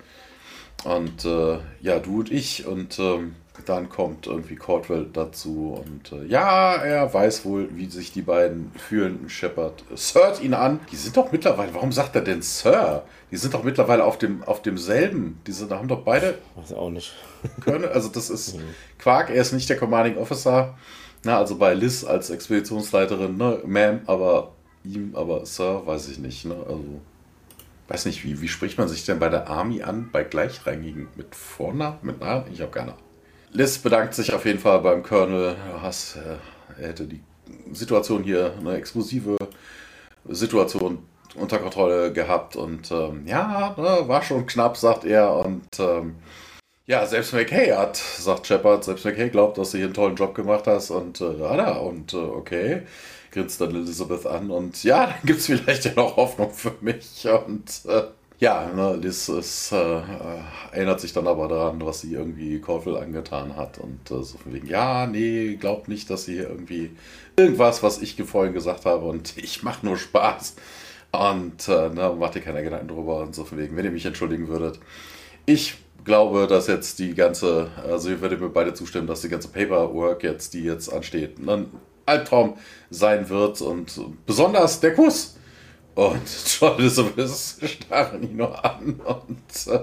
und äh, ja, du und ich und ähm, dann kommt irgendwie Caldwell dazu und äh, ja, er weiß wohl, wie sich die beiden fühlen. Shepard sirt ihn an. Die sind doch mittlerweile, warum sagt er denn Sir? Die sind doch mittlerweile auf dem auf demselben. Die sind, haben doch beide. Weiß auch nicht. Können, also das ist Quark, er ist nicht der Commanding Officer. Na, also bei Liz als Expeditionsleiterin, ne, Ma'am, aber ihm, aber Sir, weiß ich nicht. Ne? Also, weiß nicht, wie, wie spricht man sich denn bei der Army an, bei Gleichrangigen? Mit Vornamen, mit Namen? Ich habe keine Ahnung. Liz bedankt sich auf jeden Fall beim Colonel. Hass, äh, er hätte die Situation hier, eine explosive Situation unter Kontrolle gehabt. Und ähm, ja, ne, war schon knapp, sagt er. Und ähm, ja, selbst McKay hat, sagt Shepard, selbst McKay glaubt, dass du hier einen tollen Job gemacht hast. Und äh, ja, da, und äh, okay, grinst dann Elizabeth an. Und ja, dann gibt es vielleicht ja noch Hoffnung für mich. Und äh, ja, ne, Liz ist, äh, erinnert sich dann aber daran, was sie irgendwie Caldwell angetan hat. Und äh, so von wegen, ja, nee, glaubt nicht, dass sie hier irgendwie irgendwas, was ich vorhin gesagt habe. Und ich mache nur Spaß. Und äh, ne, macht dir keine Gedanken drüber. Und so von wegen, wenn ihr mich entschuldigen würdet. Ich glaube, dass jetzt die ganze, also ihr werdet mir beide zustimmen, dass die ganze Paperwork jetzt, die jetzt ansteht, ein Albtraum sein wird. Und besonders der Kuss. Und John Elizabeth starren ihn nur an und äh,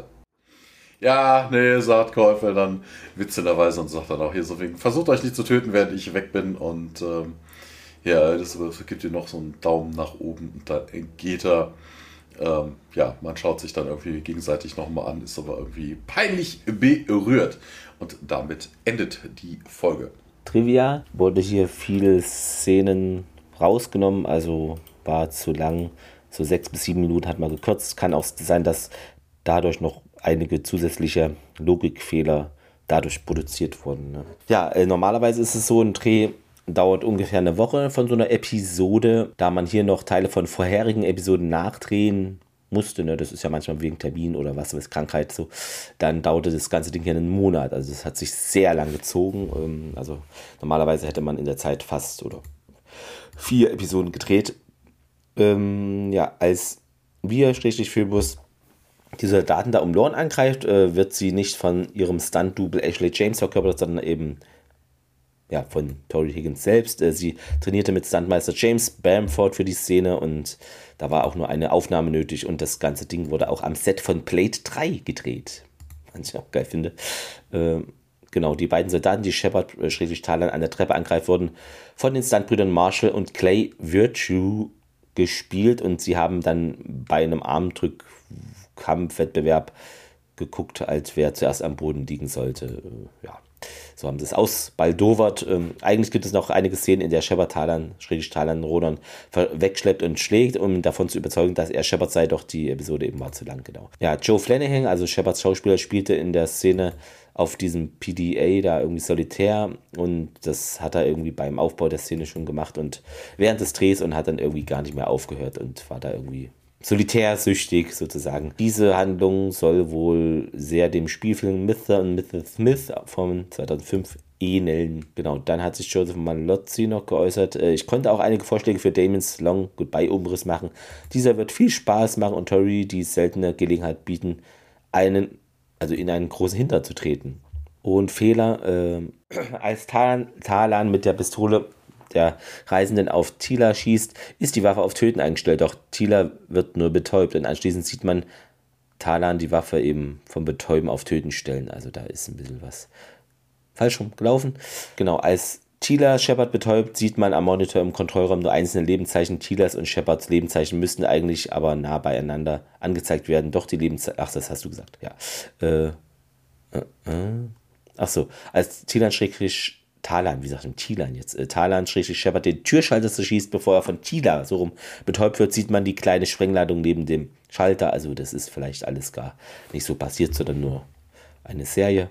ja, nee, sagt Caldwell dann witzenderweise und sagt dann auch hier so wegen, versucht euch nicht zu töten, während ich weg bin und ähm, ja, Elizabeth gibt ihr noch so einen Daumen nach oben und dann geht er. Ähm, ja, man schaut sich dann irgendwie gegenseitig nochmal an, ist aber irgendwie peinlich berührt und damit endet die Folge. Trivia, wurde hier viele Szenen rausgenommen, also war zu lang, so sechs bis sieben Minuten hat man gekürzt. Kann auch sein, dass dadurch noch einige zusätzliche Logikfehler dadurch produziert wurden. Ne? Ja, äh, normalerweise ist es so, ein Dreh dauert ungefähr eine Woche von so einer Episode, da man hier noch Teile von vorherigen Episoden nachdrehen musste, ne? Das ist ja manchmal wegen Termin oder was, was Krankheit so, dann dauerte das ganze Ding ja einen Monat, also das hat sich sehr lang gezogen, ähm, also normalerweise hätte man in der Zeit fast oder vier Episoden gedreht. Ähm, ja, als wir, Schrägstrich Phoebus, die Soldaten da um Lorne angreift, äh, wird sie nicht von ihrem Stunt-Double Ashley James verkörpert, sondern eben ja, von Tori Higgins selbst. Äh, sie trainierte mit Stuntmeister James Bamford für die Szene und da war auch nur eine Aufnahme nötig und das ganze Ding wurde auch am Set von Blade drei gedreht. Was ich auch geil finde. Äh, genau, die beiden Soldaten, die Shepard äh, Schrägstrich Talan an der Treppe angreift, wurden von den Stuntbrüdern Marshall und Clay Virtue gespielt und sie haben dann bei einem Armdrückkampfwettbewerb geguckt, als wer zuerst am Boden liegen sollte. Ja, so haben sie es ausbaldowert. Ähm, eigentlich gibt es noch einige Szenen, in der Shepard Talan, Schrägstrich Talan Ronan wegschleppt und schlägt, um ihn davon zu überzeugen, dass er Shepard sei, doch die Episode eben war zu lang, genau. Ja, Joe Flanagan, also Shepards Schauspieler, spielte in der Szene auf diesem P D A da irgendwie solitär und das hat er irgendwie beim Aufbau der Szene schon gemacht und während des Drehs und hat dann irgendwie gar nicht mehr aufgehört und war da irgendwie solitärsüchtig sozusagen. Diese Handlung soll wohl sehr dem Spielfilm Mister und Misses Smith von zweitausendfünf ähneln. Genau, dann hat sich Joseph Malozzi noch geäußert. Ich konnte auch einige Vorschläge für Damons Long Goodbye Umriss machen. Dieser wird viel Spaß machen und Tori die seltene Gelegenheit bieten, einen also in einen großen Hintern zu treten. Und Fehler, äh, als Talan, Talan mit der Pistole der Reisenden auf Tila schießt, ist die Waffe auf Töten eingestellt, doch Tila wird nur betäubt und anschließend sieht man Talan die Waffe eben vom Betäuben auf Töten stellen, also da ist ein bisschen was falsch rum gelaufen. Genau, als Tila Shepard betäubt, sieht man am Monitor im Kontrollraum nur einzelne Lebenszeichen. Tilas und Shepards Lebenszeichen müssten eigentlich aber nah beieinander angezeigt werden. Doch die Lebenszeichen. Ach, das hast du gesagt, ja. Äh, äh, äh. Ach so, als Tilan schrägstrich Talan, wie sagt man Tilan jetzt? Äh, Talan schrägstrich Shepard den Türschalter zerschießt, bevor er von Tila so rum betäubt wird, sieht man die kleine Sprengladung neben dem Schalter. Also, das ist vielleicht alles gar nicht so passiert, sondern nur eine Serie.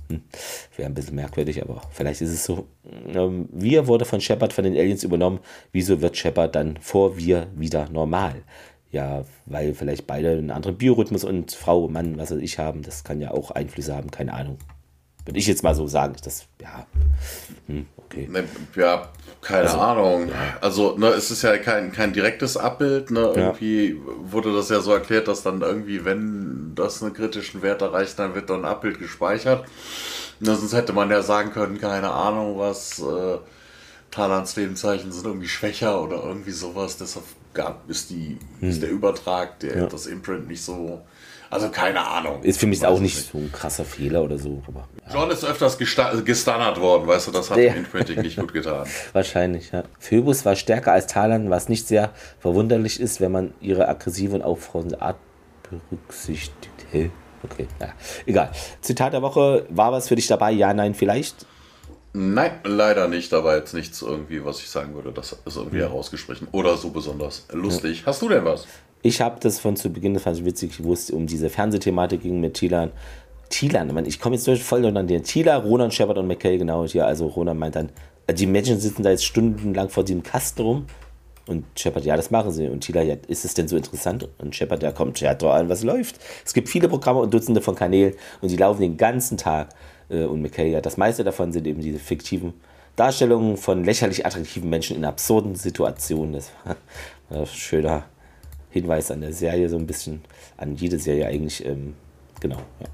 Wäre ein bisschen merkwürdig, aber vielleicht ist es so. Ähm, Wir wurde von Shepard von den Aliens übernommen. Wieso wird Shepard dann vor Wir wieder normal? Ja, weil vielleicht beide einen anderen Biorhythmus und Frau, Mann, was weiß ich haben. Das kann ja auch Einflüsse haben, keine Ahnung. Würde ich jetzt mal so sagen. Das, ja, hm, okay. Ne, ja, keine Also, Ahnung. Also, ne, es ist ja kein, kein direktes Abbild. Ne? Irgendwie wurde das ja so erklärt, dass dann irgendwie, wenn das einen kritischen Wert erreicht, dann wird dann ein Abbild gespeichert. Ne, sonst hätte man ja sagen können, keine Ahnung, was äh, Talans Lebenszeichen sind irgendwie schwächer oder irgendwie sowas. Deshalb gab, ist, die, hm. ist der Übertrag, der, ja. das Imprint nicht so... Also keine Ahnung. Ist für mich auch nicht, nicht so ein krasser Fehler oder so. Aber, ja. John ist öfters gesta- gestunnert worden, weißt du, das hat ja. dem Imprinting nicht gut getan. Wahrscheinlich, ja. Phoebus war stärker als Talan, was nicht sehr verwunderlich ist, wenn man ihre aggressive und auffordernde Art berücksichtigt. Hey. Okay, ja. Egal. Zitat der Woche, war was für dich dabei? Ja, nein, vielleicht? Nein, leider nicht. Da war jetzt nichts irgendwie, was ich sagen würde, das ist irgendwie ja. herausgestrichen oder so besonders lustig. Ja. Hast du denn was? Ich habe das von zu Beginn, das fand ich witzig, ich wusste, um diese Fernsehthematik ging mit Tilan. Tilan, ich komme jetzt voll an den Tila, Ronan, Shepard und McKay, genau hier. Also Ronan meint dann, die Menschen sitzen da jetzt stundenlang vor diesem Kasten rum. Und Shepard, ja, das machen sie. Und Tila, ja, ist es denn so interessant? Und Shepard, ja, kommt, ja, doch an, was läuft. Es gibt viele Programme und Dutzende von Kanälen und die laufen den ganzen Tag. Und McKay, ja, das meiste davon sind eben diese fiktiven Darstellungen von lächerlich attraktiven Menschen in absurden Situationen. Das war ein schöner Hinweis an der Serie, so ein bisschen an jede Serie eigentlich. Ähm, genau. Ja,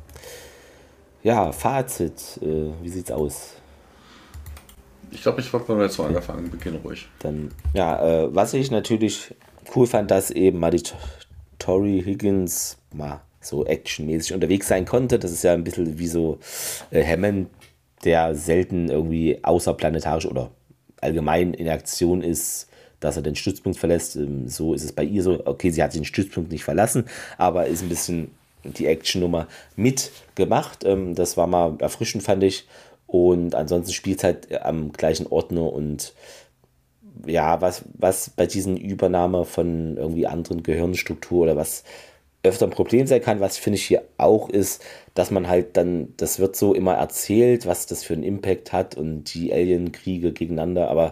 ja Fazit. Äh, wie sieht's aus? Ich glaube, ich habe beim letzten Mal angefangen. Beginn ruhig. Dann, ja, äh, was ich natürlich cool fand, dass eben mal die Tori Higgins mal so actionmäßig unterwegs sein konnte. Das ist ja ein bisschen wie so äh, Hammond, der selten irgendwie außerplanetarisch oder allgemein in Aktion ist, dass er den Stützpunkt verlässt. So ist es bei ihr so. Okay, sie hat den Stützpunkt nicht verlassen, aber ist ein bisschen die Actionnummer mitgemacht. Das war mal erfrischend, fand ich. Und ansonsten spielt es halt am gleichen Ort nur. Und ja, was, was bei diesen Übernahme von irgendwie anderen Gehirnstruktur oder was öfter ein Problem sein kann, was finde ich hier auch ist, dass man halt dann, das wird so immer erzählt, was das für einen Impact hat und die Alien-Kriege gegeneinander, aber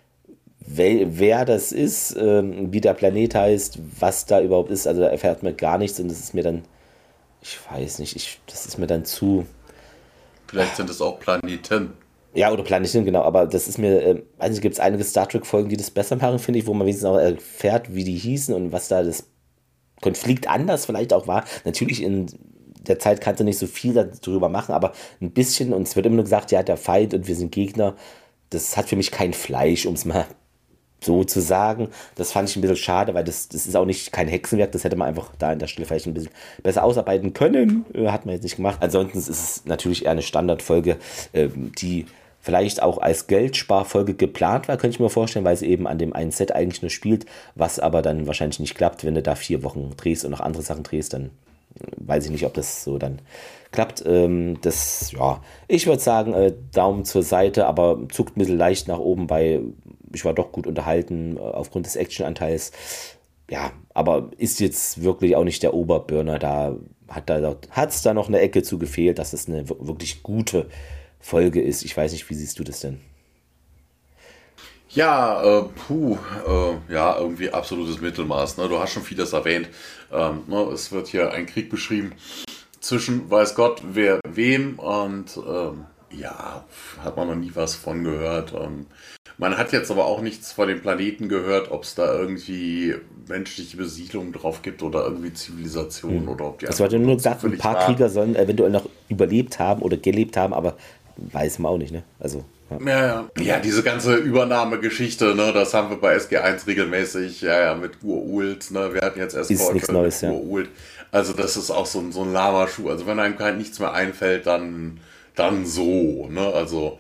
Wer, wer das ist, ähm, wie der Planet heißt, was da überhaupt ist, also da erfährt man gar nichts und das ist mir dann, ich weiß nicht, ich, das ist mir dann zu... Vielleicht sind es auch Planeten. Ja, oder Planeten, genau, aber das ist mir, äh, weiß nicht, gibt es einige Star Trek-Folgen, die das besser machen, finde ich, wo man wenigstens auch erfährt, wie die hießen und was da das Konflikt anders vielleicht auch war. Natürlich in der Zeit kannst du nicht so viel darüber machen, aber ein bisschen, und es wird immer nur gesagt, ja, der Feind und wir sind Gegner, das hat für mich kein Fleisch, um es mal so zu sagen. Das fand ich ein bisschen schade, weil das, das ist auch nicht kein Hexenwerk, das hätte man einfach da an der Stelle vielleicht ein bisschen besser ausarbeiten können, äh, hat man jetzt nicht gemacht. Ansonsten ist es natürlich eher eine Standardfolge, äh, die vielleicht auch als Geldsparfolge geplant war, könnte ich mir vorstellen, weil sie eben an dem einen Set eigentlich nur spielt, was aber dann wahrscheinlich nicht klappt, wenn du da vier Wochen drehst und noch andere Sachen drehst, dann weiß ich nicht, ob das so dann klappt. Ähm, das, ja, ich würde sagen, äh, Daumen zur Seite, aber zuckt ein bisschen leicht nach oben, bei ich war doch gut unterhalten äh, aufgrund des Actionanteils. Ja, aber ist jetzt wirklich auch nicht der Oberburner. Da hat da hat's da noch eine Ecke zu gefehlt, dass es eine wirklich gute Folge ist. Ich weiß nicht, wie siehst du das denn? Ja, äh, puh, äh, ja, irgendwie absolutes Mittelmaß. Ne? Du hast schon vieles erwähnt. Ähm, ne? Es wird hier ein Krieg beschrieben zwischen, weiß Gott, wer wem und ähm, ja, hat man noch nie was von gehört. Ähm, man hat jetzt aber auch nichts von den Planeten gehört, ob es da irgendwie menschliche Besiedlung drauf gibt oder irgendwie Zivilisation mhm. oder ob die. Es wurde nur gesagt, ein paar war. Krieger sollen eventuell noch überlebt haben oder gelebt haben, aber weiß man auch nicht, ne? Also. Ja, ja. Ja, diese ganze Übernahmegeschichte, ne, das haben wir bei S G eins regelmäßig, ja, ja, mit Ur-Ult, ne, wir hatten jetzt erst ist nichts Neues, ja. Ur-Ult. Also das ist auch so ein, so ein Lama-Schuh. Also wenn einem kein nichts mehr einfällt, dann, dann so, ne, also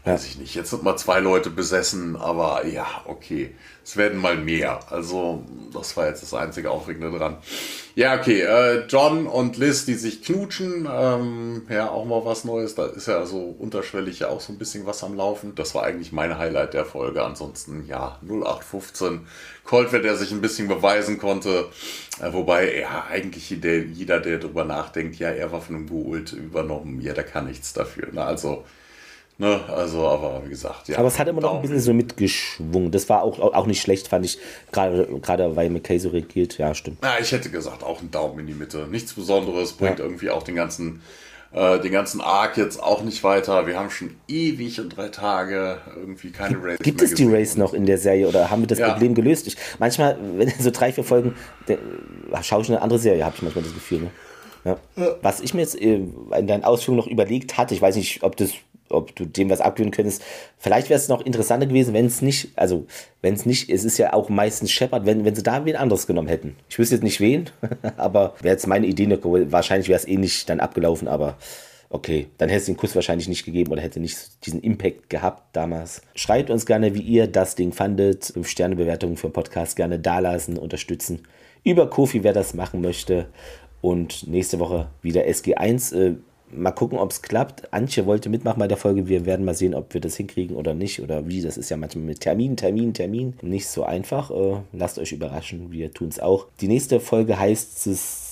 weiß ich nicht, jetzt sind mal zwei Leute besessen, aber ja, okay, es werden mal mehr. Also das war jetzt das einzige Aufregende dran. Ja, okay, äh, John und Liz, die sich knutschen, ähm, ja, auch mal was Neues. Da ist ja so unterschwellig ja auch so ein bisschen was am Laufen. Das war eigentlich mein Highlight der Folge. Ansonsten, ja, null acht fünfzehn. Coltwell, der sich ein bisschen beweisen konnte. Äh, wobei, ja, eigentlich jeder, jeder, der darüber nachdenkt, ja, er war von einem Goa'uld übernommen. Ja, der kann nichts dafür. Ne? Also, ne, also, aber wie gesagt, ja. Aber es hat immer noch ein bisschen so mitgeschwungen. Das war auch, auch nicht schlecht, fand ich. Gerade, gerade weil McKay so regiert. Ja, stimmt. Ja, ich hätte gesagt, auch ein Daumen in die Mitte. Nichts Besonderes, bringt ja. irgendwie auch den ganzen, äh, den ganzen Arc jetzt auch nicht weiter. Wir haben schon ewig und drei Tage irgendwie keine Race Gibt mehr es die gesehen. Race noch in der Serie oder haben wir das Ja. Problem gelöst? Ich, manchmal, wenn so drei, vier Folgen, der, schaue ich eine andere Serie, habe ich manchmal das Gefühl. Ne? Ja. Ja. Was ich mir jetzt äh, in deinen Ausführungen noch überlegt hatte, ich weiß nicht, ob das ob du dem was abgewinnen könntest. Vielleicht wäre es noch interessanter gewesen, wenn es nicht, also wenn es nicht, es ist ja auch meistens Shepard, wenn, wenn sie da wen anderes genommen hätten. Ich wüsste jetzt nicht wen, aber wäre jetzt meine Idee noch, wahrscheinlich wäre es ähnlich dann abgelaufen, aber okay, dann hätte es den Kuss wahrscheinlich nicht gegeben oder hätte nicht diesen Impact gehabt damals. Schreibt uns gerne, wie ihr das Ding fandet. fünf Sterne Bewertungen für Podcast gerne dalassen, unterstützen. Über Ko-fi, wer das machen möchte. Und nächste Woche wieder S G eins. Äh, Mal gucken, ob es klappt. Antje wollte mitmachen bei der Folge. Wir werden mal sehen, ob wir das hinkriegen oder nicht. Oder wie. Das ist ja manchmal mit Termin, Termin, Termin. Nicht so einfach. Äh, lasst euch überraschen. Wir tun es auch. Die nächste Folge heißt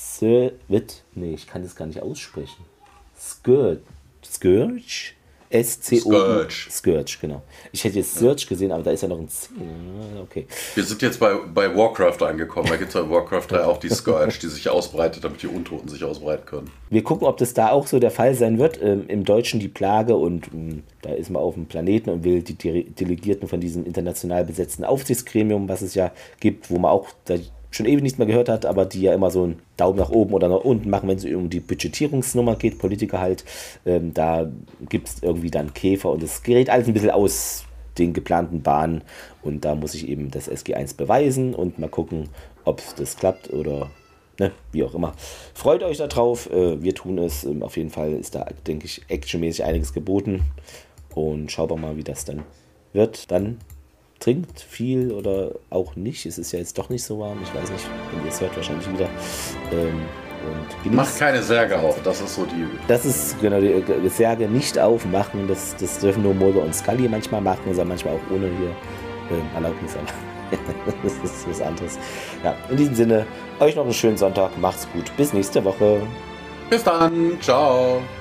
wird. Nee, ich kann das gar nicht aussprechen. Scourge. Scourge? S C O U. Scourge. Scourge, genau. Ich hätte jetzt Search gesehen, aber da ist ja noch ein C. Okay. Wir sind jetzt bei, bei Warcraft angekommen. Da gibt es ja in Warcraft drei auch die Scourge, die sich ausbreitet, damit die Untoten sich ausbreiten können. Wir gucken, ob das da auch so der Fall sein wird. Ähm, Im Deutschen die Plage und ähm, da ist man auf dem Planeten und will die De- Delegierten von diesem international besetzten Aufsichtsgremium, was es ja gibt, wo man auch da schon ewig nichts mehr gehört hat, aber die ja immer so einen Daumen nach oben oder nach unten machen, wenn es um die Budgetierungsnummer geht, Politiker halt. Ähm, da gibt es irgendwie dann Käfer und es gerät alles ein bisschen aus den geplanten Bahnen und da muss ich eben das S G eins beweisen und mal gucken, ob das klappt oder ne, wie auch immer. Freut euch da drauf, äh, wir tun es. Ähm, auf jeden Fall ist da, denke ich, actionmäßig einiges geboten und schauen wir mal, wie das dann wird. Dann trinkt viel oder auch nicht. Es ist ja jetzt doch nicht so warm. Ich weiß nicht, wenn ihr es hört, wahrscheinlich wieder. Ähm, und Macht keine Särge auf, das ist so die... Das ist, genau, die Särge nicht aufmachen. Das, das dürfen nur Mulder und Scully manchmal machen, also manchmal auch ohne hier ähm, Erlaubnis. Aber das ist was anderes. Ja, in diesem Sinne, euch noch einen schönen Sonntag. Macht's gut. Bis nächste Woche. Bis dann. Ciao.